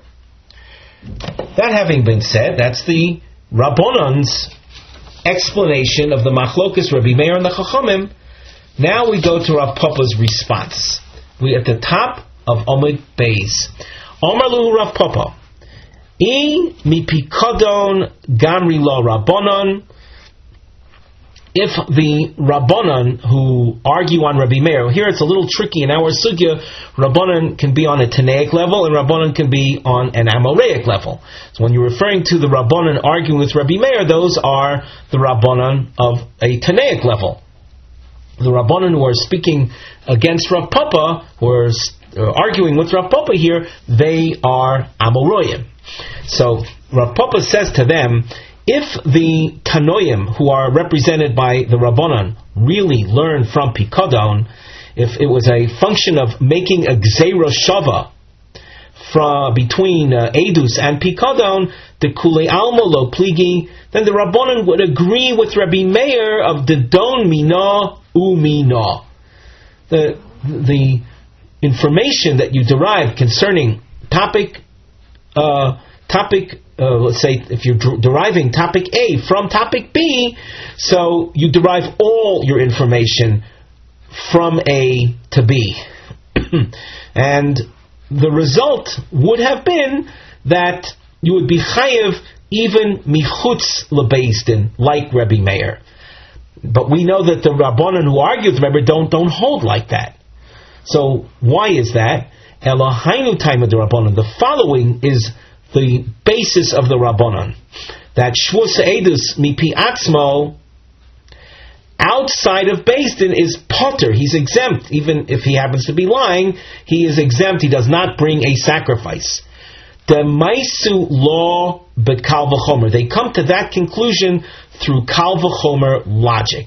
[SPEAKER 1] That having been said, that's the Rabbanon's explanation of the Machlokas Rabbi Meir and the Chachamim. Now we go to Rav Papa's response. We at the top of Omid Beis. Omar Lu Rav Papa, I mipikodon gamri lo Rabbanon. If the Rabbanon who argue on Rabbi Meir, here it's a little tricky in our sugya, Rabbanon can be on a Tanaic level and Rabbanon can be on an Amoraic level. So when you're referring to the Rabbanon arguing with Rabbi Meir, those are the Rabbanon of a Tanaic level. The Rabbanon who are speaking against Rav Papa, who are arguing with Rav Papa here, they are Amoraim. So Rav Papa says to them, if the Tanoim, who are represented by the Rabbanon, really learn from Pikadon, if it was a function of making a Gzeira Shava from between uh, Edus and Pikadon, the Kulei Alma Lo Pligi, then the Rabbanon would agree with Rabbi Meir of the Don Mina U Mina. The, the information that you derive concerning topic, uh, topic, Uh, let's say if you're d- deriving topic A from topic B, so you derive all your information from A to B. And the result would have been that you would be chayev even michutz lebeis din, like Rabbi Meir. But we know that the Rabbanon who argue with Rebbe don't, don't hold like that. So why is that? Elohainu taima de Rabbanon. The following is the basis of the Rabbanon, that Shvuas HaEdus mipi atzmo, outside of Beis Din, is potter. He's exempt. Even if he happens to be lying, he is exempt. He does not bring a sacrifice. The Maisu law but Kal V'chomer. They come to that conclusion through Kal V'chomer logic.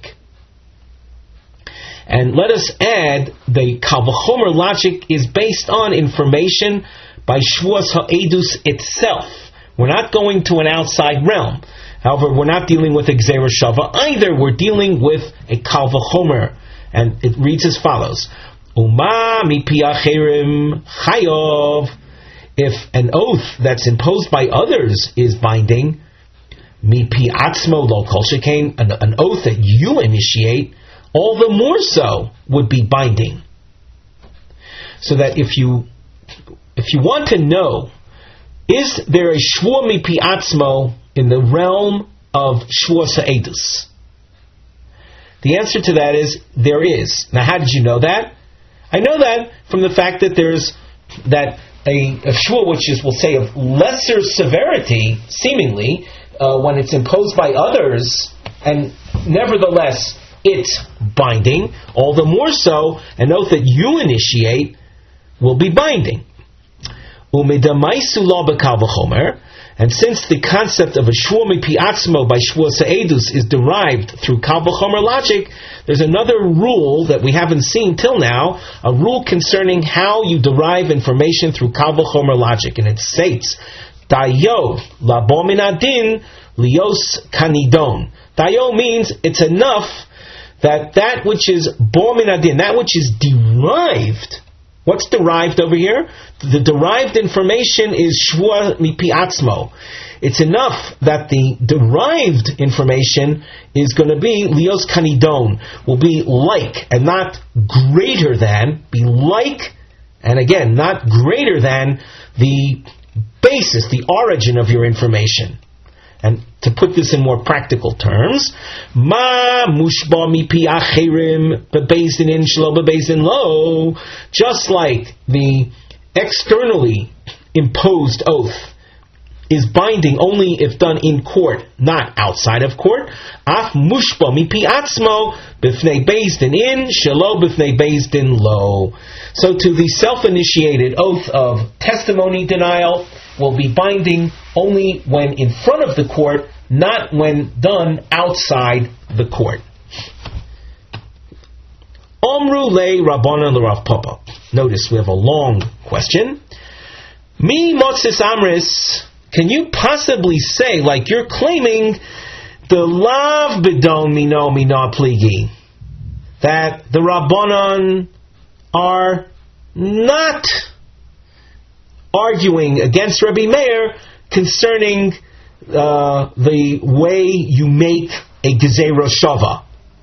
[SPEAKER 1] And let us add, the Kal V'chomer logic is based on information by Shvuas HaEdus itself. We're not going to an outside realm. However, we're not dealing with a Gzeira Shava either. We're dealing with a Kal V'chomer. And it reads as follows. Uma mipi acherim chayov. If an oath that's imposed by others is binding, mipi atzmo lo kol shekain, an, an oath that you initiate, all the more so would be binding. So that if you if you want to know, is there a shvua mipi atzmo in the realm of shvua sa'edus? The answer to that is there is. Now, how did you know that? I know that from the fact that there's that a, a shvua which is, we'll say, of lesser severity, seemingly, uh, when it's imposed by others, and nevertheless it's binding. All the more so, an oath that you initiate will be binding. Umidamaisu lo b'kal v'chomer. And since the concept of a shvua mipi atzmo by shvua sa'edus is derived through kal v'chomer logic, there's another rule that we haven't seen till now, a rule concerning how you derive information through kal v'chomer logic. And it states, Dayo labo min adin lios kanidon. Dayo means it's enough that that which is bo min adin, that which is derived. What's derived over here? The derived information is shvua mipi atzmo. It's enough that the derived information is going to be lios kanidon, will be like and not greater than, be like, and again, not greater than the basis, the origin of your information. And to put this in more practical terms, ma mushba mipi acherim bebezdin in shelo bebezdin lo, just like the externally imposed oath is binding only if done in court, not outside of court. Af mushba mipi atzmo b'fnei bezdin in shelo b'fnei bezdin lo. So to the self-initiated oath of testimony denial will be binding only when in front of the court, not when done outside the court. Omru le Rabbanan l'Rav Papa. Notice we have a long question. Mi motzis amris. Can you possibly say, like you're claiming, the lav bidon mino mino pligi, that the Rabbanan are not arguing against Rabbi Meir concerning uh, the way you make a Gzeira Shava.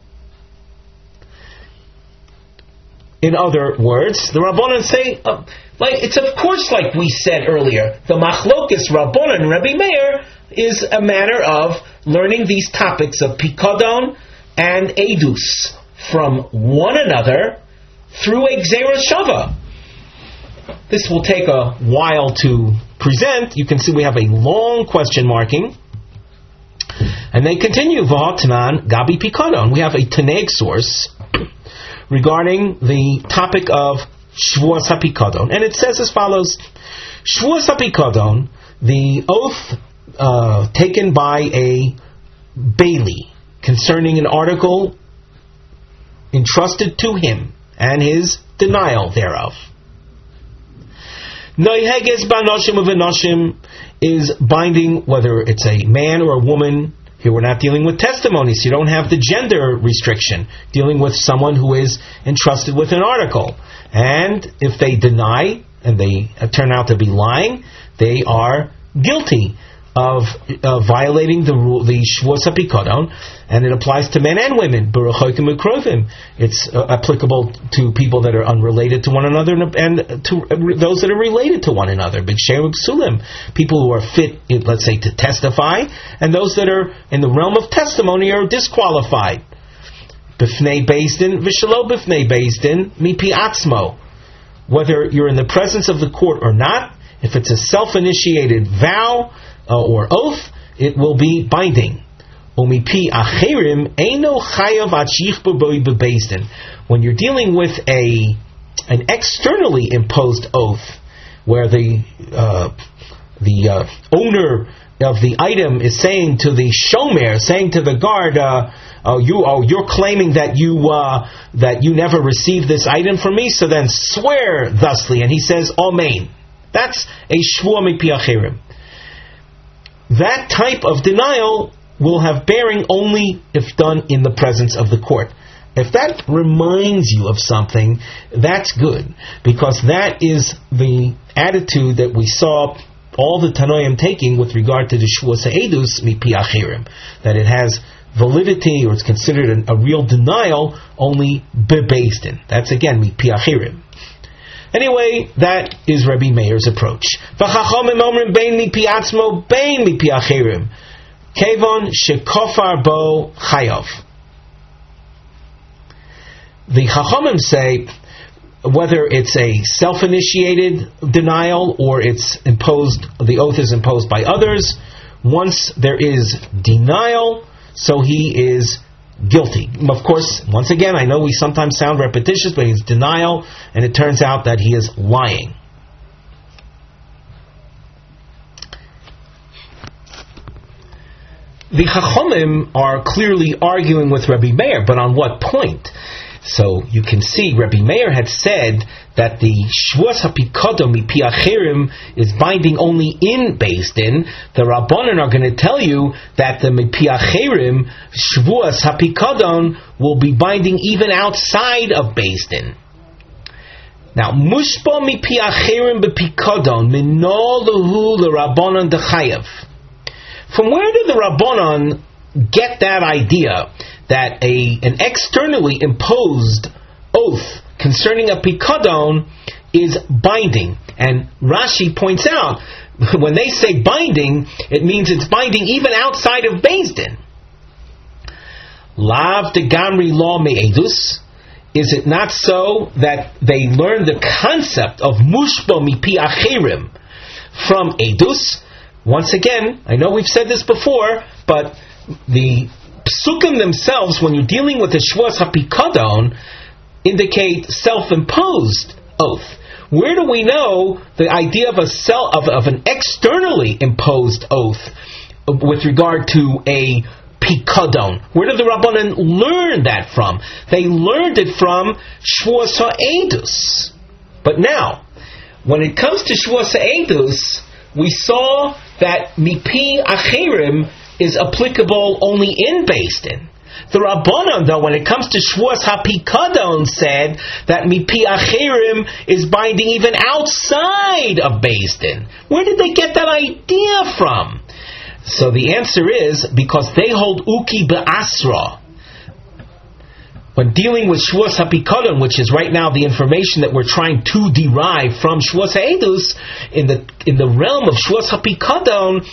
[SPEAKER 1] In other words, the Rabbanan say, uh, like it's of course like we said earlier, the Machlokes Rabbanan and Rabbi Meir is a matter of learning these topics of Pikadon and Edus from one another through a Gzeira Shava. This will take a while to present. You can see we have a long question marking. And they continue, V'hatanan Gabi Pikadon. We have a Taneg source regarding the topic of Shvuas HaPikadon. And it says as follows, Shvuas HaPikadon, the oath uh, taken by a Bailey concerning an article entrusted to him and his denial thereof. Noiheges banoshim uvenoshim is binding whether it's a man or a woman. Here we're not dealing with testimonies. You don't have the gender restriction. Dealing with someone who is entrusted with an article. And if they deny and they turn out to be lying, they are guilty of uh, violating the rule, the Shvuas HaPikadon, and it applies to men and women. B'rechokim u'krovim. It's uh, applicable to people that are unrelated to one another and, and to uh, those that are related to one another. B'ksherim psulim. People who are fit, let's say, to testify, and those that are in the realm of testimony are disqualified. B'fnei bezdin v'shelo b'fnei bezdin mipi atzmo. Whether you're in the presence of the court or not, if it's a self-initiated vow Uh, or oath, it will be binding. When you're dealing with a an externally imposed oath, where the uh, the uh, owner of the item is saying to the shomer, saying to the guard, uh, oh, you oh, you're claiming that you uh, that you never received this item from me, so then swear thusly, and he says Amen. That's a shvua mipi acherim. That type of denial will have bearing only if done in the presence of the court. If that reminds you of something, that's good, because that is the attitude that we saw all the Tanoim taking with regard to the Shvuas Ha'edus mipi achirim, that it has validity, or it's considered an, a real denial only bebeis din. That's again mipi achirim. Anyway, that is Rabbi Meir's approach. V'chachamim omrim bein mipi atzmo bein mipi achirim kevon shekofar bo chayav. The Chachamim say whether it's a self-initiated denial or it's imposed, the oath is imposed by others, once there is denial, so he is guilty. Of course, once again, I know we sometimes sound repetitious, but it's denial, and it turns out that he is lying. The Chachamim are clearly arguing with Rabbi Meir, but on what point? So you can see Rabbi Meir had said that the Shvuas HaPikadon mipi achirim is binding only in Beis Din. The Rabbanan are going to tell you that the mipi achirim Shvuas HaPikadon will be binding even outside of Beis Din. Now, Mushba mipi achirim bepikadon mino lehu l'Rabbanan dechayev. From where did the Rabbanan get that idea that a an externally imposed oath concerning a pikadon is binding? And Rashi points out, when they say binding, it means it's binding even outside of Beis Din. Lav de gamri law me'edus. Is it not so that they learn the concept of mushba mipi achirim from edus? Once again, I know we've said this before, but the Psukim themselves, when you're dealing with the Shvuas HaPikadon, indicate self-imposed oath. Where do we know the idea of a self, of, of an externally imposed oath with regard to a Pikadon? Where did the Rabbanan learn that from? They learned it from Shvuas HaEdus. But now, when it comes to Shvuas HaEdus, we saw that mipi achirim is applicable only in Beis Din. The Rabbanan, though, when it comes to Shvuas HaPikadon, said that mipi achirim is binding even outside of Beis Din. Where did they get that idea from? So the answer is because they hold uki be'asra. When dealing with Shvuas HaPikadon, which is right now the information that we're trying to derive from Shvuas HaEdus, in the in the realm of Shvuas HaPikadon,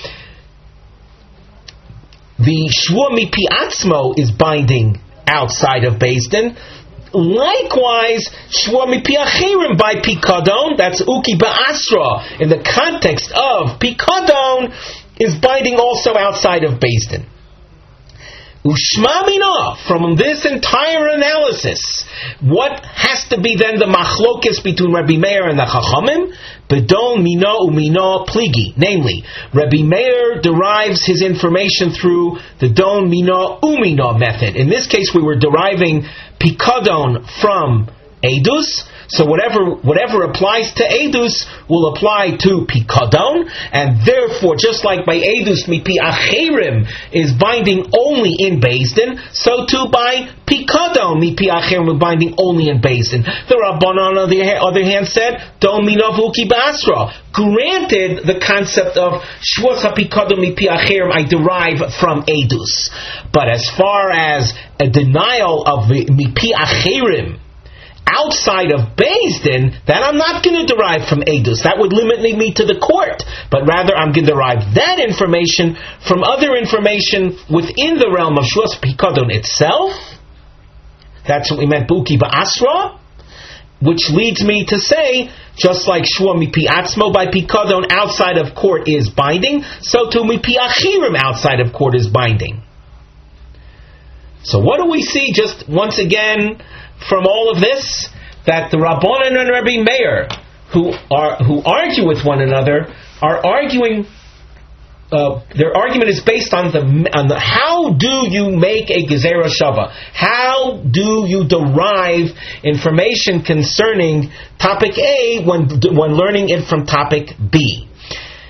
[SPEAKER 1] the Shvuah mipi atzmo is binding outside of Beis Din. Likewise, Shvuah mipi achirim by Pikadon, that's uki ba'asra, in the context of Pikadon, is binding also outside of Beis Din. Ushma mina, from this entire analysis, what has to be then the machlokes between Rabbi Meir and the Chachamim? Bedon mino umino pligi. Namely, Rabbi Meir derives his information through the don mino umino method. In this case, we were deriving pikadon from edus. So whatever whatever applies to edus will apply to pikadon, and therefore, just like by edus mipi achirim is binding only in Beis Din, so too by pikadon mipi achirim is binding only in Beis Din. The Rabbanan, on the other hand, said don minavu ki basra. Granted, the concept of shvuas hapikadon mipi achirim I derive from edus, but as far as a denial of the mipi achirim outside of Beis Din, that I'm not going to derive from edus. That would limit me to the court. But rather, I'm going to derive that information from other information within the realm of Shvuas Pikadon itself. That's what we meant, Buki Ba'asra, which leads me to say, just like Shvuah Mipi Atzmo by Pikadon outside of court is binding, so too Mipi Achirim outside of court is binding. So what do we see just once again from all of this? That the Rabbanan and Rabbi Meir, who are who argue with one another, are arguing. Uh, their argument is based on the on the how do you make a gezerah shava? How do you derive information concerning topic A when when learning it from topic B?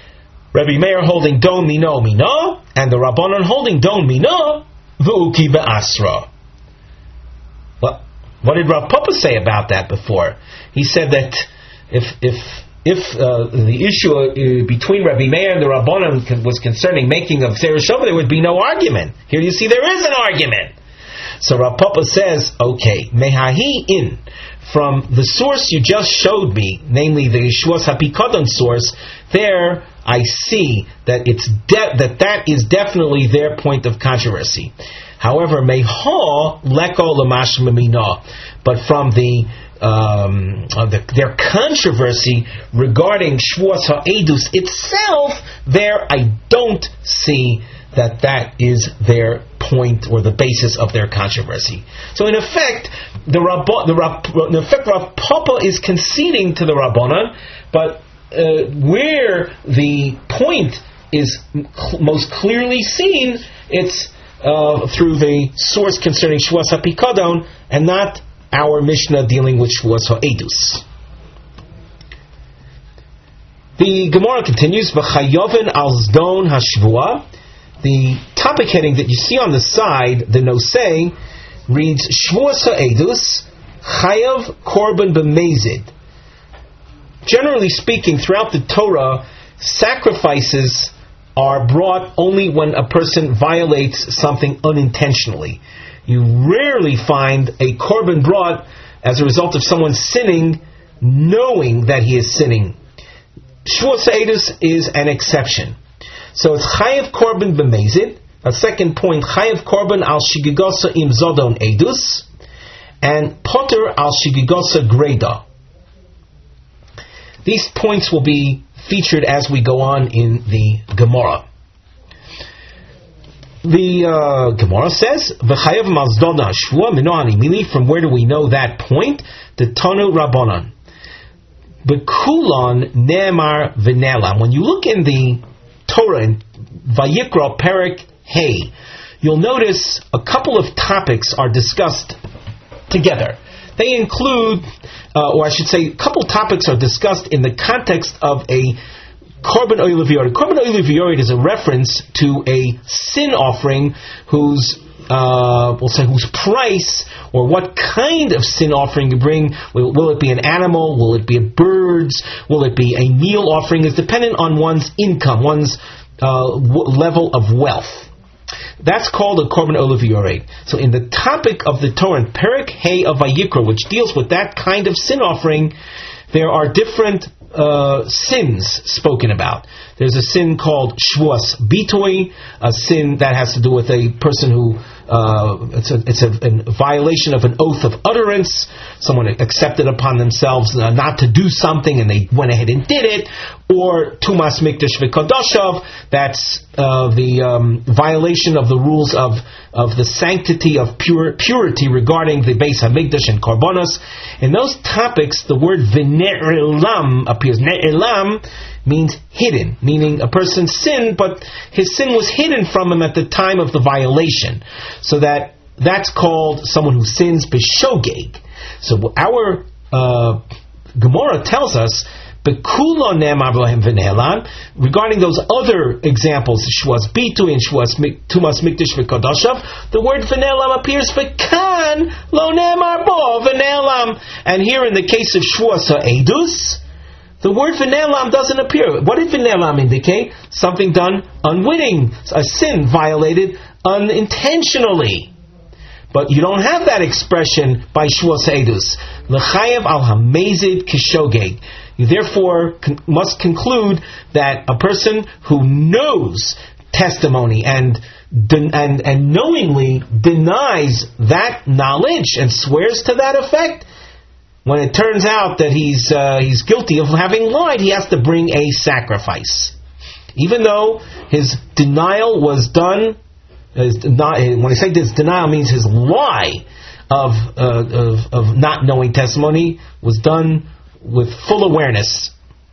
[SPEAKER 1] Rabbi Meir holding don mino mino, and the Rabbanon holding don mino v'uki be'asra. Well, what did Rav Papa say about that before? He said that if if if uh, the issue uh, between Rabbi Meir and the Rabbanon con- was concerning making of Zera Shova, there would be no argument. Here you see there is an argument. So Rav Papa says, okay, mehahi in, from the source you just showed me, namely the Yeshuas HaPikadon source, there I see that it's de- that that is definitely their point of controversy. However, meha leko l'mash memina, but from the Um, uh, the, their controversy regarding Shvuas HaEdus itself, there I don't see that that is their point or the basis of their controversy. So in effect, the Rabba, the Rab, in effect, Rav Papa is conceding to the Rabbanan, but uh, where the point is cl- most clearly seen, it's uh, through the source concerning Shvuas HaPikadon, and not our Mishnah dealing with Shvuas HaEdus. The Gemara continues, V'chayoven al zdon hashvua. The topic heading that you see on the side, the nosei, reads Shvuas HaEdus, chayav korban b'mezid. Generally speaking, throughout the Torah, sacrifices are brought only when a person violates something unintentionally. You rarely find a korban brought as a result of someone sinning, knowing that he is sinning. Shvuas HaEdus is an exception. So it's chayav korban b'mezid. A second point, chayav korban al shigigasa im zodon edus, and potter al shigigasa greda. These points will be featured as we go on in the Gemara. The uh, Gemara says, "V'chayav mazdona shvua minoani mili." From where do we know that point? The Tanu Rabbanan. Bekulon ne'emar v'nelam. When you look in the Torah in Vayikra Perek Hey, you'll notice a couple of topics are discussed together. They include, uh, or I should say, a couple topics are discussed in the context of a Korban Oil V'Yored. Korban Oil V'Yored is a reference to a sin offering whose, uh, we'll say, whose price or what kind of sin offering you bring. Will, will it be an animal? Will it be a birds? Will it be a meal offering? Is dependent on one's income, one's uh, w- level of wealth. That's called a Korban Oil V'Yored. So in the topic of the Torah, Perek Hey of Vayikra, which deals with that kind of sin offering, there are different uh, sins spoken about. There's a sin called Shvuas Bitui, a sin that has to do with a person who, uh, it's, a, it's a, a violation of an oath of utterance. Someone accepted upon themselves uh, not to do something and they went ahead and did it. Or Tumas Mikdash V'Kodoshav, that's uh, the um, violation of the rules of, of the sanctity of pure, purity regarding the Beis HaMikdash and Korbanos. In those topics, the word V'ne'elam appears. Ne'elam means hidden, meaning a person sinned, but his sin was hidden from him at the time of the violation. So that that's called someone who sins b'shogeg. So our uh, Gemara tells us, regarding those other examples, Shvuas Bitu and Shvuas Tumas Mikdash V'Kodoshav, the word V'ne'elam appears V'kan lo ne'emar bo V'ne'elam. And here in the case of Shvuas HaEdus, the word V'ne'elam doesn't appear. What did V'ne'elam indicate? Something done unwitting, a sin violated unintentionally. But you don't have that expression by Shvuas HaEdus. L'chayev al hamezid kishogeg. You therefore con- must conclude that a person who knows testimony and, den- and and knowingly denies that knowledge and swears to that effect, when it turns out that he's uh, he's guilty of having lied, he has to bring a sacrifice, even though his denial was done. His deni- when I say this, denial means his lie of, uh, of of not knowing testimony was done with full awareness.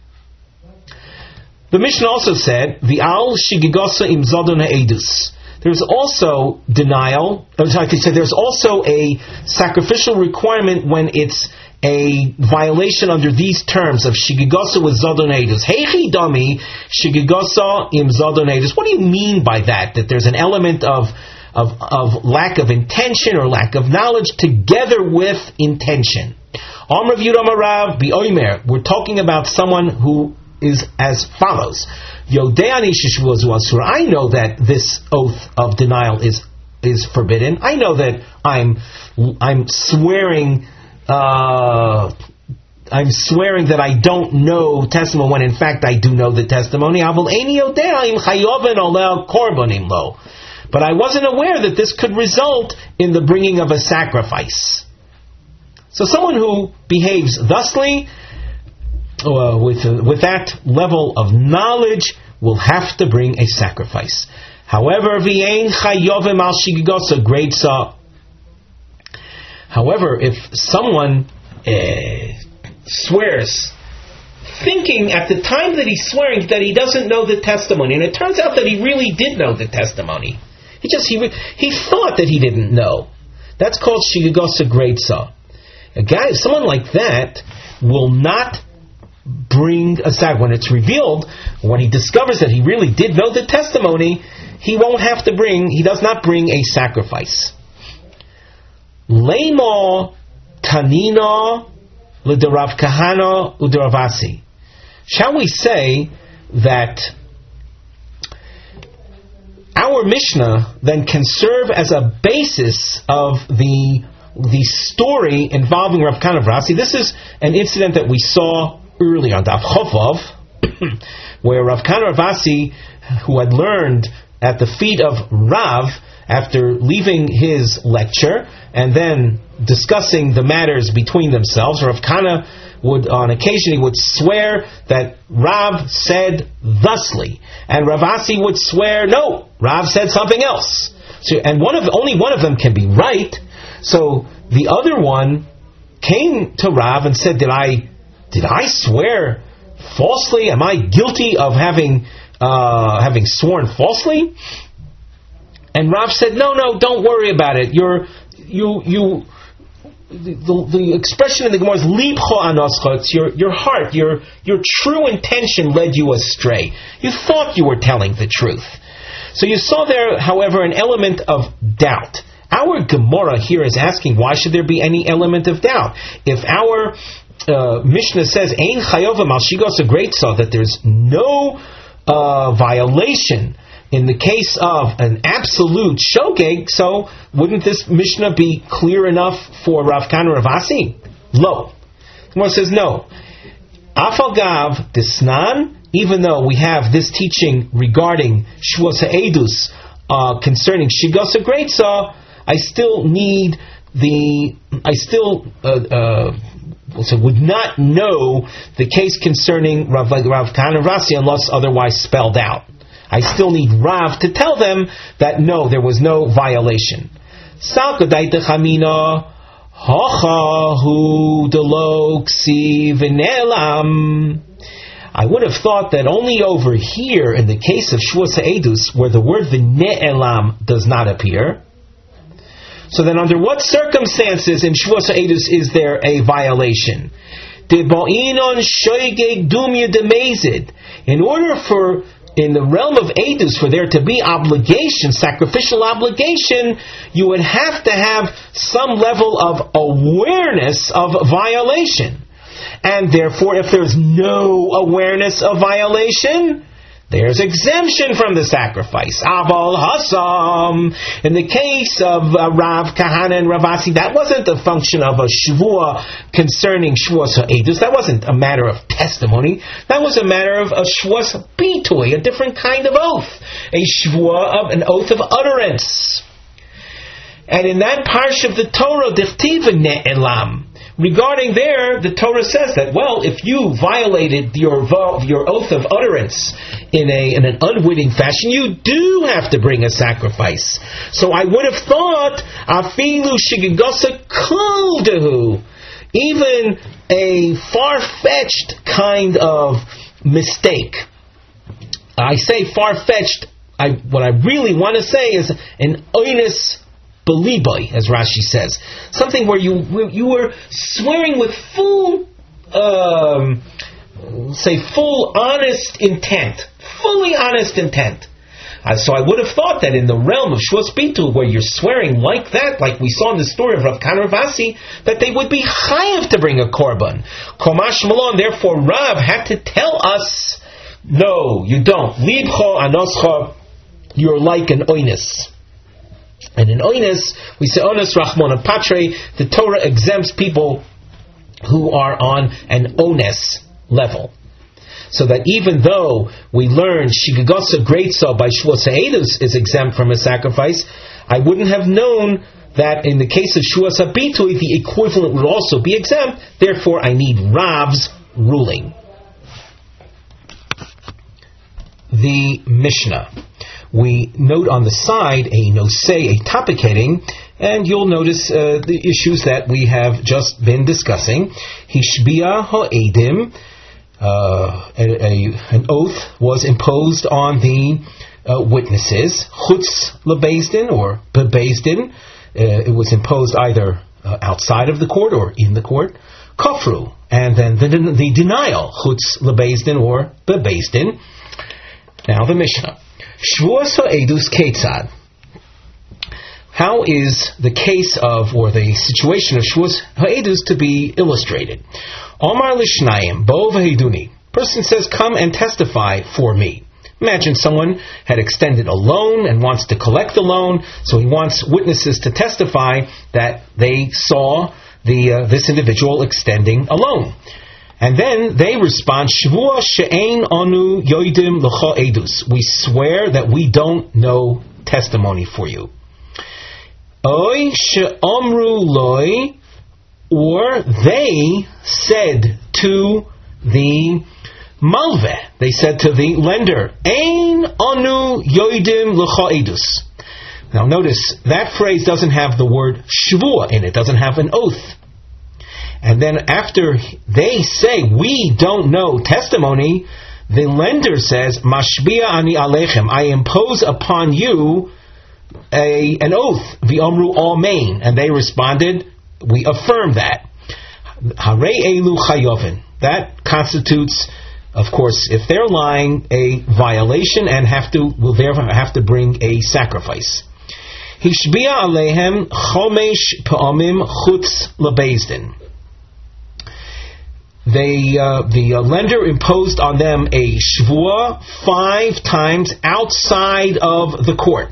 [SPEAKER 1] The Mishnah also said, "V'al shigigasa im zadon ha'edus." There's also denial. Or I could say there's also a sacrificial requirement when it's a violation under these terms of shigigosa with zodonedus. Heichi dami shigigosa im zodonedus. What do you mean by that? That there's an element of, of of lack of intention or lack of knowledge together with intention. Amrav Yudamarav Bioimer. We're talking about someone who is as follows. Yodeani shishvuas asur. I know that this oath of denial is is forbidden. I know that I'm I'm swearing. Uh, I'm swearing that I don't know testimony when in fact I do know the testimony. But I wasn't aware that this could result in the bringing of a sacrifice. So someone who behaves thusly, uh, with uh, with that level of knowledge, will have to bring a sacrifice. However, v'ein chayovim al shigigosa greatsa. However, if someone uh, swears, thinking at the time that he's swearing that he doesn't know the testimony, and it turns out that he really did know the testimony, he just he he thought that he didn't know. That's called shigigosa greatsa. A guy, someone like that, will not bring a sacrifice. When it's revealed, when he discovers that he really did know the testimony, he won't have to bring. He does not bring a sacrifice. Leimo tanino l'derav kahana u'deravasi. Shall we say that our Mishnah then can serve as a basis of the the story involving Rav Kahana Rasi? This is an incident that we saw early on Daf Chovav, where Rav Kahana Rasi, who had learned at the feet of Rav, after leaving his lecture and then discussing the matters between themselves, Rav Kahana would, on occasion, he would swear that Rav said thusly, and Rav Asi would swear, no, Rav said something else. So, and one of only one of them can be right. So the other one came to Rav and said, "Did I, did I swear falsely? Am I guilty of having uh, having sworn falsely?" And Rav said, "No, no, don't worry about it. You're, you, you." The, the, the expression in the Gemara is "libcho anoscha." It's your your heart, your your true intention led you astray. You thought you were telling the truth. So you saw there, however, an element of doubt. Our Gemara here is asking, why should there be any element of doubt? If our uh, Mishnah says "Ein chayova mal shigos greatsa," that there's no uh, violation in the case of an absolute shogeg, so wouldn't this Mishnah be clear enough for Rav Kahana Rav Asi? Lo. Gemara says no. Afal gav disnan, even though we have this teaching regarding Shvuas Ha'edus uh, concerning Shigos Greatza, I still need the, I still uh, uh, so would not know the case concerning Rav, Rav Kahana Rav Asi unless otherwise spelled out. I still need Rav to tell them that no, there was no violation. Salkadaita chamina hachahu delo ksiv ne'elam. I would have thought that only over here, in the case of Shvuas Ha'edus, where the word v'ne'elam does not appear, so then under what circumstances in Shvuas Ha'edus is there a violation? De'bo'inon shoygeg dumya demezid. In order for in the realm of Edus, for there to be obligation, sacrificial obligation, you would have to have some level of awareness of violation. And therefore, if there's no awareness of violation, there's exemption from the sacrifice. Aval Hasam. In the case of uh, Rav Kahana and Rav Asi, that wasn't a function of a shvua concerning Shvuas Ha'edus. That wasn't a matter of testimony. That was a matter of a Shvuas Bitoy, a different kind of oath. A shvua of an oath of utterance. And in that parsha of the Torah, Diftiva Ne'elam, regarding there, the Torah says that, well, if you violated your vo- your oath of utterance in a in an unwitting fashion, you do have to bring a sacrifice. So I would have thought, afilu shigigosa kuldehu, even a far-fetched kind of mistake. I say far-fetched. I what I really want to say is an oinus beliboy, as Rashi says. Something where you you were swearing with full, um, say, full honest intent. Fully honest intent. Uh, so I would have thought that in the realm of Shavuos Bitul, where you're swearing like that, like we saw in the story of Rav Kan Ravasi, that they would be chayav to bring a korban. Komash Malon, therefore Rav had to tell us, no, you don't. Libcho anoscha, you're like an oinus. And in oinus, we say oinus rachmona patre, the Torah exempts people who are on an ones level. So that even though we learn Shigagosa Greatsa by Shavuos HaEdus is exempt from a sacrifice, I wouldn't have known that in the case of Shavuos HaBitui, the equivalent would also be exempt. Therefore, I need Rav's ruling. The Mishnah. We note on the side a nosei, a topic heading, and you'll notice uh, the issues that we have just been discussing. Hishbia ha'edim. Uh, a, a, an oath was imposed on the uh, witnesses. Chutz lebezdin or bebezdin. Uh, it was imposed either uh, outside of the court or in the court. Kofru, and then the, the denial. Chutz lebezdin or bebezdin. Now the Mishnah. Shavuos ha'edus ketzad. How is the case of, or the situation of Shavuos ha'edus to be illustrated? Omar lishnayim bo v'heduni. Person says, come and testify for me. Imagine someone had extended a loan and wants to collect the loan, so he wants witnesses to testify that they saw the uh, this individual extending a loan. And then they respond, Shavua she'ein anu yoidim l'cha edus. We swear that we don't know testimony for you. Oy she'omru loy, or they said to the malveh, they said to the lender, Ein anu yoidim l'cha edus. Now notice, that phrase doesn't have the word shvua in it, doesn't have an oath. And then after they say, we don't know testimony, the lender says, Mashbia ani alechem, I impose upon you a, an oath, v'omru amen. And they responded, we affirm that. Harei elu chayovin. That constitutes, of course, if they're lying, a violation and have to will therefore have to bring a sacrifice. Hishbia alehem chomesh pa'amim chutz lebezdin. They, uh, the uh, lender imposed on them a shvua five times outside of the court.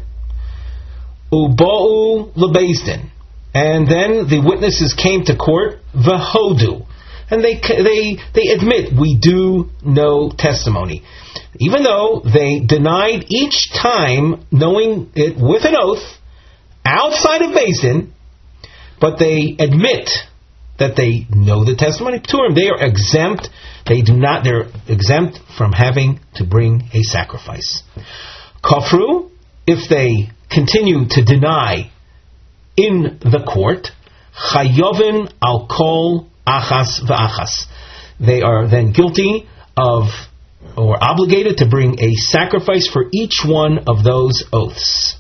[SPEAKER 1] Ubo'u lebezdin. And then the witnesses came to court, v'hodu. And they they they admit, we do know testimony. Even though they denied each time knowing it with an oath, outside of Beis, but they admit that they know the testimony. Pturim, they are exempt. They do not, they're exempt from having to bring a sacrifice. Kofru, if they continue to deny in the court, chayovin al kol achas v'achas. They are then guilty of, or obligated to bring a sacrifice for each one of those oaths.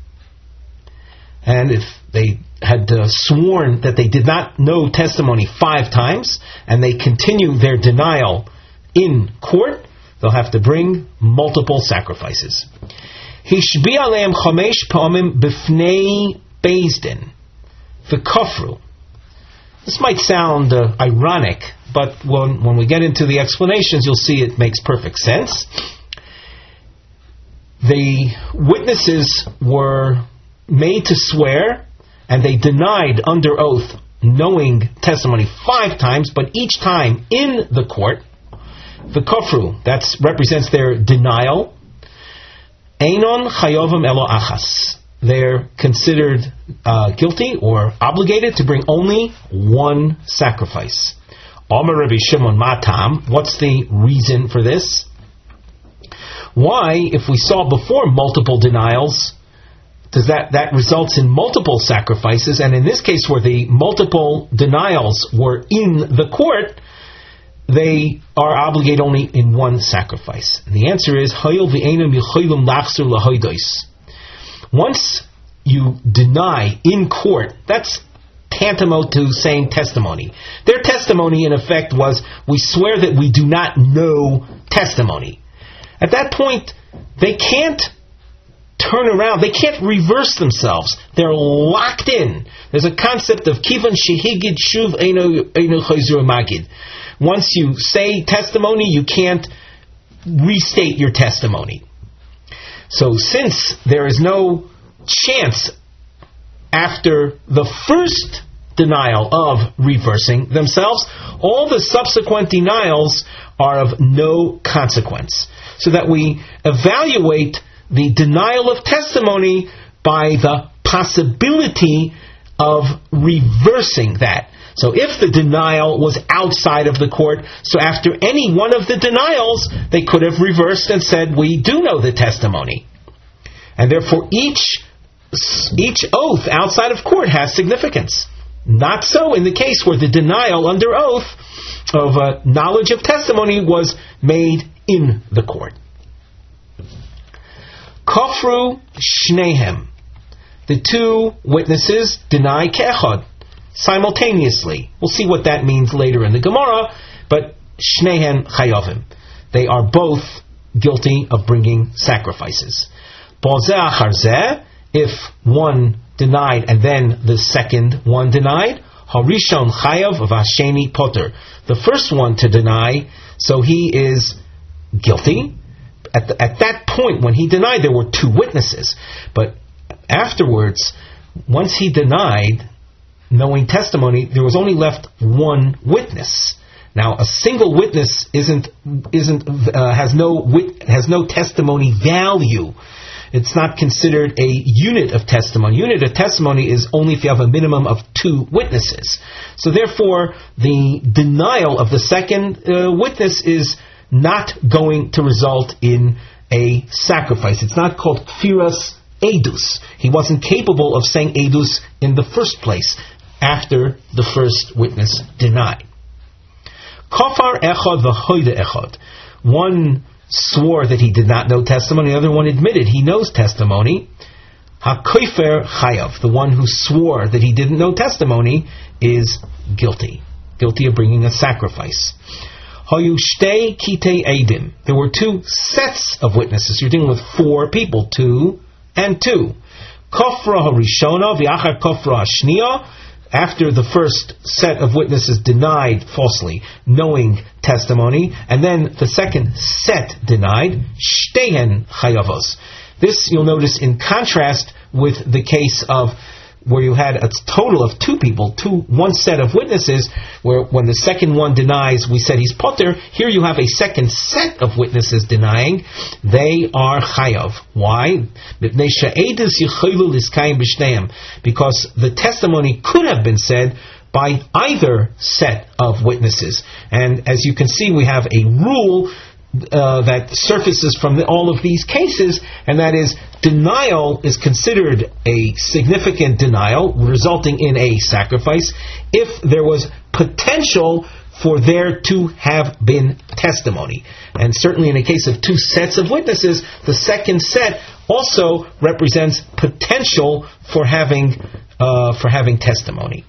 [SPEAKER 1] And if they had uh, sworn that they did not know testimony five times, and they continue their denial in court, they'll have to bring multiple sacrifices. Hishbi aleim chomesh pa'amim b'fnei Bezdin, v'kofru. This might sound uh, ironic, but when, when we get into the explanations, you'll see it makes perfect sense. The witnesses were made to swear, and they denied under oath knowing testimony five times, but each time in the court, the kofru, that represents their denial. Einon chayovim elo achas. They're considered uh, guilty or obligated to bring only one sacrifice. Amar Rabbi Shimon Matam. What's the reason for this? Why, if we saw before multiple denials, does that, that results in multiple sacrifices? And in this case, where the multiple denials were in the court, they are obligated only in one sacrifice. And the answer is, Hayil v'einam yichaylim lachzur lahoidos. Once you deny in court, that's tantamount to saying testimony. Their testimony, in effect, was, we swear that we do not know testimony. At that point, they can't turn around. They can't reverse themselves. They're locked in. There's a concept of kivan shehigid shuv eino eino chayzur magid. Once you say testimony, you can't restate your testimony. So since there is no chance after the first denial of reversing themselves, all the subsequent denials are of no consequence. So that we evaluate the denial of testimony by the possibility of reversing that. So if the denial was outside of the court, so after any one of the denials, they could have reversed and said, we do know the testimony. And therefore each each oath outside of court has significance. Not so in the case where the denial under oath of uh, knowledge of testimony was made in the court. Kofru shnehem. The two witnesses deny ke'echad simultaneously. We'll see what that means later in the Gemara, but shnehem chayavim. They are both guilty of bringing sacrifices. Bozeh achar zeh, if one denied and then the second one denied, harishon chayav v'hasheni poter. The first one to deny, so he is guilty. At, the, at that point, when he denied, there were two witnesses. But afterwards, once he denied, knowing testimony, there was only left one witness. Now, a single witness isn't isn't uh, has no wit, has no testimony value. It's not considered a unit of testimony. Unit of testimony is only if you have a minimum of two witnesses. So therefore, the denial of the second uh, witness is not going to result in a sacrifice. It's not called kfiras edus. He wasn't capable of saying edus in the first place after the first witness denied. Kafar echad v'hoide echad. One swore that he did not know testimony, the other one admitted he knows testimony. HaKofer chayav. The one who swore that he didn't know testimony is guilty. Guilty of bringing a sacrifice. Hayu shtei kitei edim. There were two sets of witnesses. You're dealing with four people, two and two. Kofra harishona v'achar kofra hashniya. After the first set of witnesses denied falsely, knowing testimony, and then the second set denied, shtehen chayavos. This you'll notice in contrast with the case of where you had a total of two people, two one set of witnesses, where when the second one denies, we said he's potter. Here you have a second set of witnesses denying. They are chayav. Why? Because the testimony could have been said by either set of witnesses. And as you can see, we have a rule Uh, that surfaces from the, all of these cases, and that is denial is considered a significant denial resulting in a sacrifice if there was potential for there to have been testimony. And certainly in the case of two sets of witnesses, the second set also represents potential for having uh, for having testimony.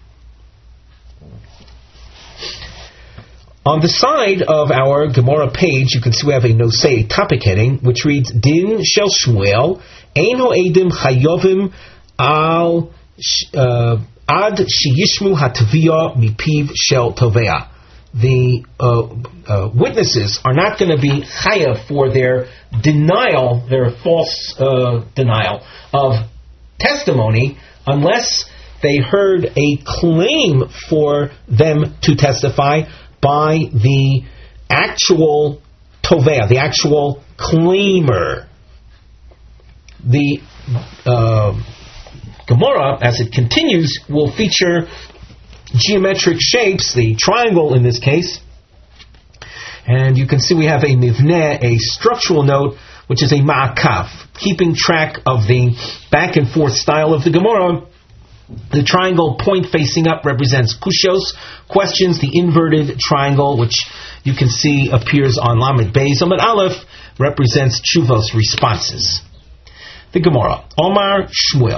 [SPEAKER 1] On the side of our Gemara page, you can see we have a nosei topic heading, which reads, Din shel Shmuel, ein ho'edim chayovim al ad sheyishmu hatviyah mipiv shel tovea. The uh, uh, witnesses are not going to be chayav for their denial, their false uh, denial of testimony, unless they heard a claim for them to testify by the actual tovea, the actual claimer. The uh, Gemara, as it continues, will feature geometric shapes, the triangle in this case, and you can see we have a mivneh, a structural note, which is a ma'akav, keeping track of the back and forth style of the Gemara. The triangle point facing up represents kushos, questions. The inverted triangle, which you can see appears on Lamed Beis Amud Aleph, represents tshuvos, responses. The Gemara, Omar Shmuel,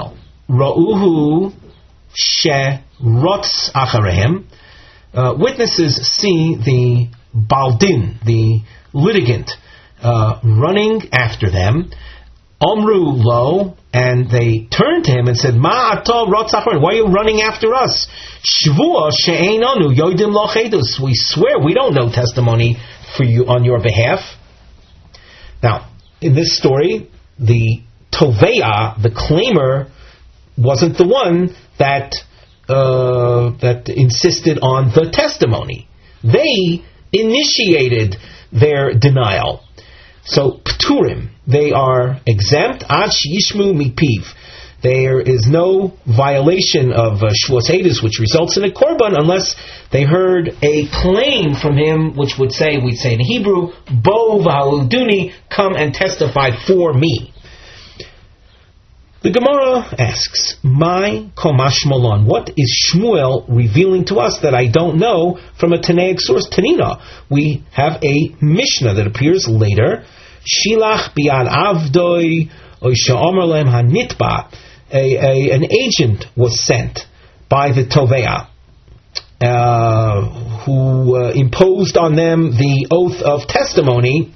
[SPEAKER 1] Ra'uhu Sherotz Acharehem. Uh, witnesses see the Baldin, the litigant, uh, running after them. Omru lo, and they turned to him and said, Ma ato rotz acharehem, why are you running after us? Shvua she'ein anu yodim lo chedus. We swear we don't know testimony for you on your behalf. Now, in this story, the Toveya, the claimer, wasn't the one that uh, that insisted on the testimony. They initiated their denial. So, Pturim, they are exempt. Ad sheyishmu mipiv. There is no violation of uh, Shvuas Eidus, which results in a korban, unless they heard a claim from him, which would say, we'd say in Hebrew, Bo v'haluduni, come and testify for me. The Gemara asks, My komash malon, what is Shmuel revealing to us that I don't know from a Tanaic source? Tanina, we have a Mishnah that appears later. Shilach bi'ad avdoi oy she'omer lehem hanitba. A, a, an agent was sent by the Toveya, uh, who uh, imposed on them the oath of testimony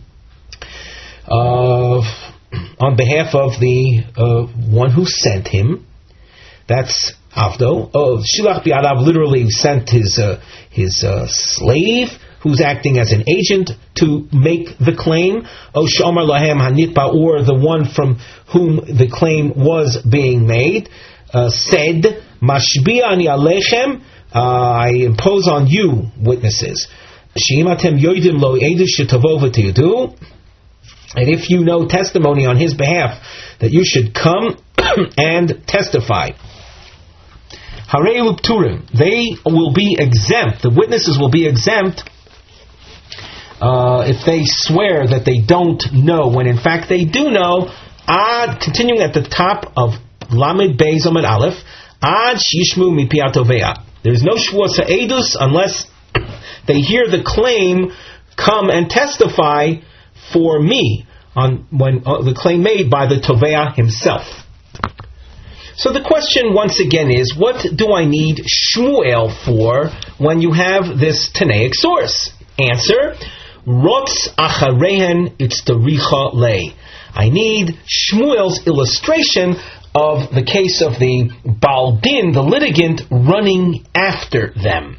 [SPEAKER 1] uh, on behalf of the uh, one who sent him. That's Avdo. Oh, Shilach bi'adav literally sent his uh, his uh, slave, who's acting as an agent to make the claim. O Shomer Lahem Hanitba, or the one from whom the claim was being made, uh, said, Mashbi'ani Alechem, I impose on you, witnesses. She'imatem yoidim lo eidush shetavo v'tiyudu, and if you know testimony on his behalf, that you should come and testify. Harei Pturim, they will be exempt, the witnesses will be exempt Uh, if they swear that they don't know, when in fact they do know. Ad, continuing at the top of Lamed Beis Amud Aleph, Ad shishmu mipi atovea. There is no shvuas ha'edus unless they hear the claim, come and testify for me, on when uh, the claim made by the Tovea himself. So the question once again is, what do I need Shmuel for when you have this Tanaic source? Answer, Rotz acharehen itztaricha lei. I need Shmuel's illustration of the case of the Baldin, the litigant, running after them.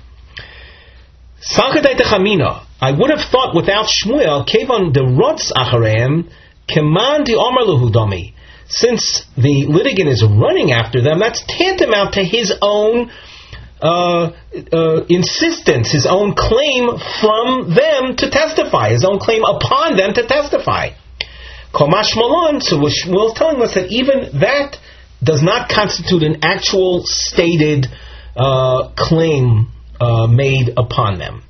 [SPEAKER 1] I would have thought without Shmuel, Kevan de Rotz acharehem, Keman di Omar Luhudami. Since the litigant is running after them, that's tantamount to his own Uh, uh, insistence, his own claim from them to testify, his own claim upon them to testify. Komash Malon, so Shmuel's telling us that even that does not constitute an actual stated uh, claim uh, made upon them.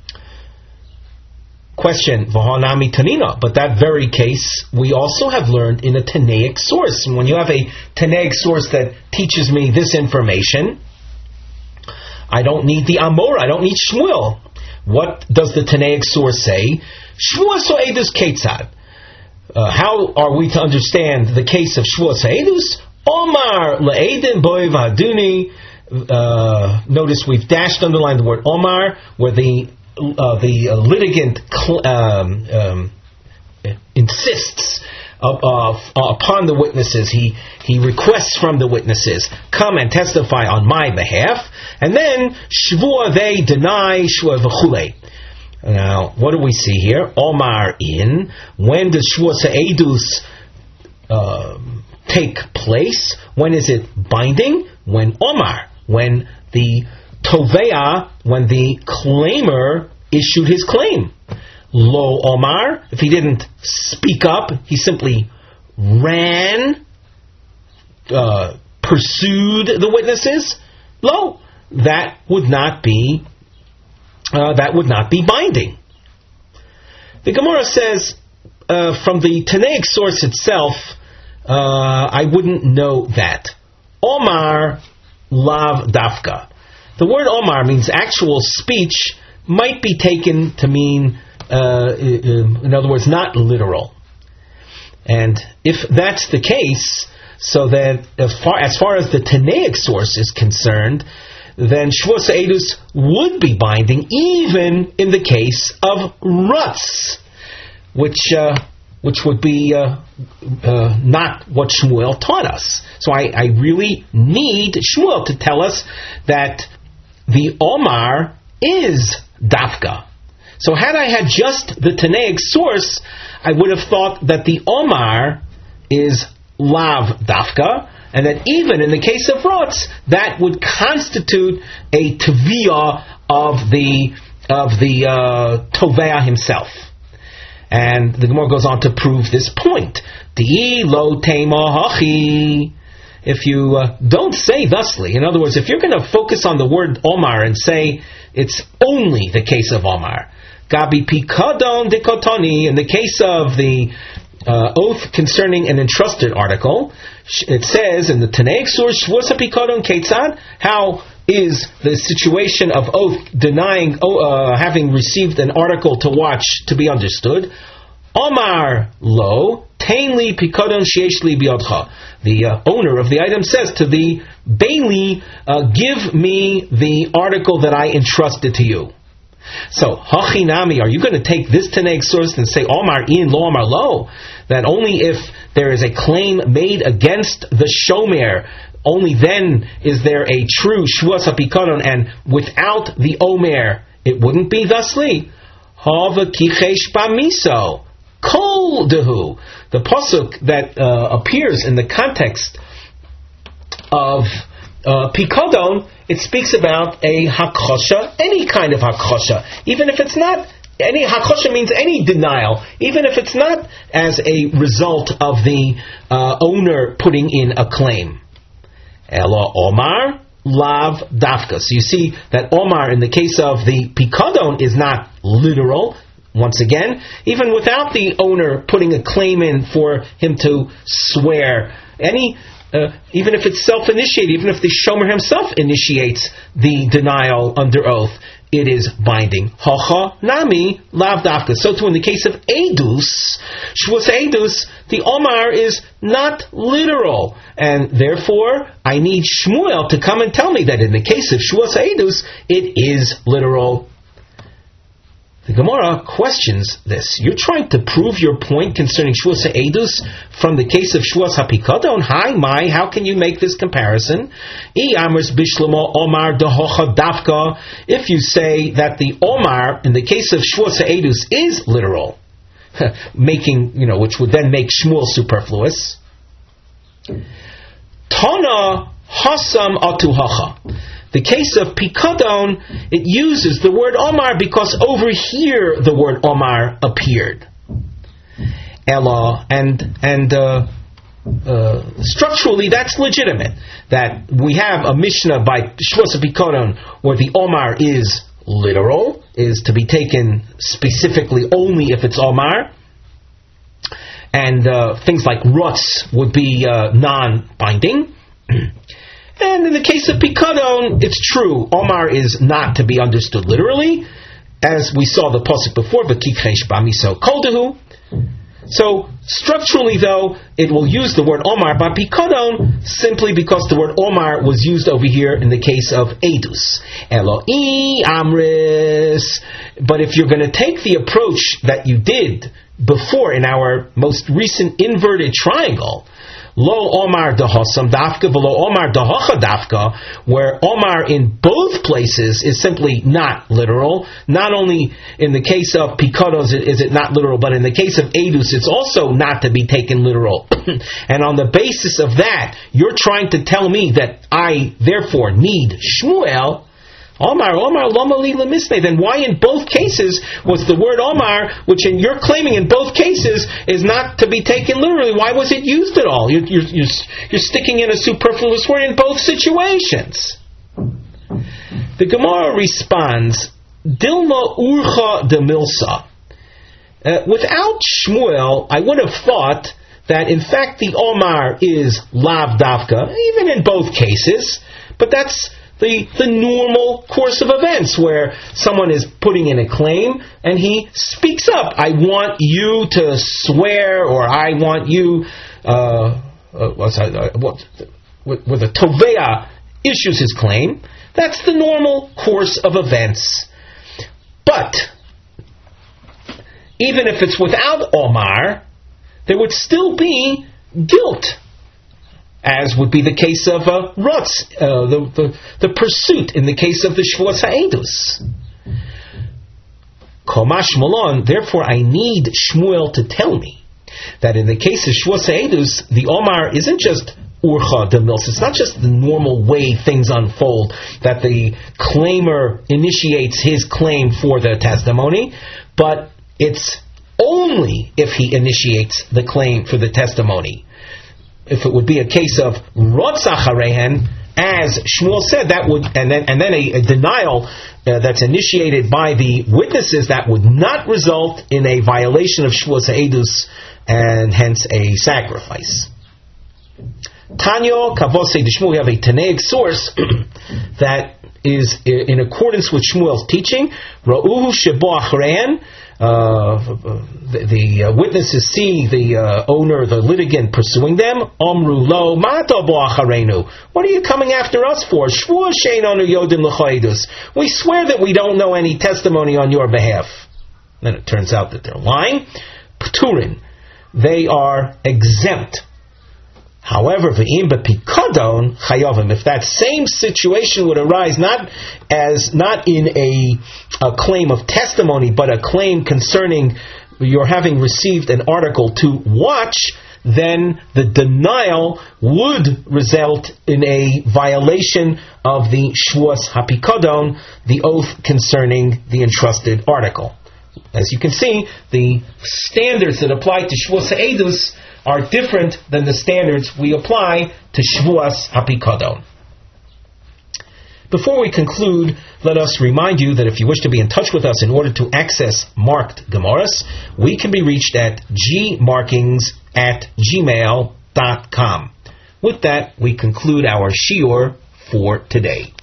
[SPEAKER 1] Question, Vahanami Tanina, but that very case we also have learned in a Tanaic source. And when you have a Tanaic source that teaches me this information, I don't need the Amor, I don't need Shmuel. What does the Tanaic source say? Shvuas ha'edus ketzad. Uh, how are we to understand the case of Shvuas ha'edus? Omar le'edin boy v'haduni. Uh, notice we've dashed underlined the word Omar, where the uh, the uh, litigant cl- um, um, insists Uh, uh, upon the witnesses, he he requests from the witnesses, come and testify on my behalf, and then shvua, they deny shvua v'chulei. Now, what do we see here? Omar in, when does shvua ha'edus uh, take place? When is it binding? When Omar, when the Toveya, when the claimer issued his claim. Lo Omar, if he didn't speak up, he simply ran, uh, pursued the witnesses. Lo, that would not be uh, that would not be binding. The Gemara says uh, from the Tanaic source itself, uh, I wouldn't know that. Omar lav dafka. The word Omar means actual speech, might be taken to mean, Uh, in other words, not literal. And if that's the case, So that as far as, far as the Tanaic source is concerned, then Shvuas Eidus would be binding even in the case of Rutz, which uh, which would be uh, uh, not what Shmuel taught us. So I, I really need Shmuel to tell us that the Omar is Dafka. So had I had just the Tanaic source, I would have thought that the Omar is Lav Dafka, and that even in the case of Rutz, that would constitute a Teviyah of the of the uh, Tovea himself. And the Gemara goes on to prove this point. Di lo tema hachi. If you uh, don't say thusly, in other words, if you're going to focus on the word Omar and say it's only the case of Omar, Gabi pikadon dikotoni, in the case of the uh, oath concerning an entrusted article, it says in the Tanaic source, Shvuas HaPikadon Ketzad, how is the situation of oath denying, uh, having received an article to watch to be understood? Omar lo, tainli pikadon sheish li biyadcha. The uh, owner of the item says to the bailey, uh, give me the article that I entrusted to you. So, hachinami, are you going to take this Tanaic source and say Omar in lo Omar lo? That only if there is a claim made against the shomer, only then is there a true Shvuas HaPikadon, and without the Omer, it wouldn't be thusly. Hava kichesh bamiso. Kol dehu. The pasuk that uh, appears in the context of uh, Pikadon, it speaks about a hakosha, any kind of hakosha, even if it's not, any hakosha means any denial, even if it's not as a result of the uh, owner putting in a claim. Ela Omar lav dafka. So you see that Omar in the case of the Pikadon is not literal. Once again, even without the owner putting a claim in for him to swear, any, uh, even if it's self-initiated, even if the shomer himself initiates the denial under oath, it is binding. Hacha nami lav dafka. So too in the case of Eidus, Shvuas Eidus, the Omar is not literal, and therefore I need Shmuel to come and tell me that in the case of Shvuas Eidus, it is literal. The Gemara questions this. You're trying to prove your point concerning Shvuas Eidus from the case of Shvuas HaPikadon. Hi, my, how can you make this comparison? If you say that the Omar in the case of Shvuas Eidus is literal, making, you know, which would then make Shmuel superfluous. Tana hasam atuhacha. The case of Pikadon, it uses the word Omar because over here the word Omar appeared. Ella, and and uh, uh, structurally that's legitimate. That we have a Mishnah by Shvuas Pikadon where the Omar is literal, is to be taken specifically only if it's Omar. And uh, things like Rutz would be uh, non-binding. And in the case of Pikadon, it's true, Omar is not to be understood literally, as we saw the pasuk before, v'kikhesh bamiso kol dehu. So, structurally though, it will use the word Omar, but Pikadon, simply because the word Omar was used over here in the case of Eidus. Eloi Amris. But if you're going to take the approach that you did before in our most recent inverted triangle, Lo Omar dahasam dafka, v'lo Omar dahacha dafka, where Omar in both places is simply not literal. Not only in the case of Pikadon is it not literal, but in the case of Eidus, it's also not to be taken literal. And on the basis of that, you're trying to tell me that I therefore need Shmuel. Omar, Omar, loma li lemisne. Then why in both cases was the word Omar, which in you're claiming in both cases is not to be taken literally, why was it used at all? You're, you're, you're, you're sticking in a superfluous word in both situations. The Gemara responds, Dilma urcha de milsa. Uh, without Shmuel, I would have thought that in fact the Omar is lav davka, even in both cases, but that's The, the normal course of events where someone is putting in a claim and he speaks up. I want you to swear, or I want you uh, uh, what's, uh, what, where the Tovea issues his claim, that's the normal course of events. But even if it's without Omar, there would still be guilt, as would be the case of uh, Rutz, uh, the, the, the pursuit in the case of the Shvuas Ha'edus. Komash Malon, therefore I need Shmuel to tell me that in the case of Shvuas Ha'edus, the Omar isn't just Urcha de Mils. It's not just the normal way things unfold, that the claimer initiates his claim for the testimony, but it's only if he initiates the claim for the testimony. If it would be a case of Rotzach Harehen, as Shmuel said, that would, and then and then a, a denial uh, that's initiated by the witnesses, that would not result in a violation of Shvuas Ha'edus and hence a sacrifice. Tanyo Kavosei de Shmuel, we have a Tanaic source that is in accordance with Shmuel's teaching. Ra'uhu shebo achrein, the, the uh, witnesses see the uh, owner, the litigant, pursuing them. Omru lo mato bo acharenu. What are you coming after us for? Shvua shein onu yodim l'chaydus. We swear that we don't know any testimony on your behalf. Then it turns out that they're lying. Pturin, they are exempt. However, v'im b'pikadon chayovim. If that same situation would arise not as not in a, a claim of testimony, but a claim concerning your having received an article to watch, then the denial would result in a violation of the shvuas hapikadon, the oath concerning the entrusted article. As you can see, the standards that apply to shvuas ha'edus are different than the standards we apply to Shvuas HaPikadon. Before we conclude, let us remind you that if you wish to be in touch with us in order to access marked Gemaras, we can be reached at gmarkings at gmail dot com. With that, we conclude our shiur for today.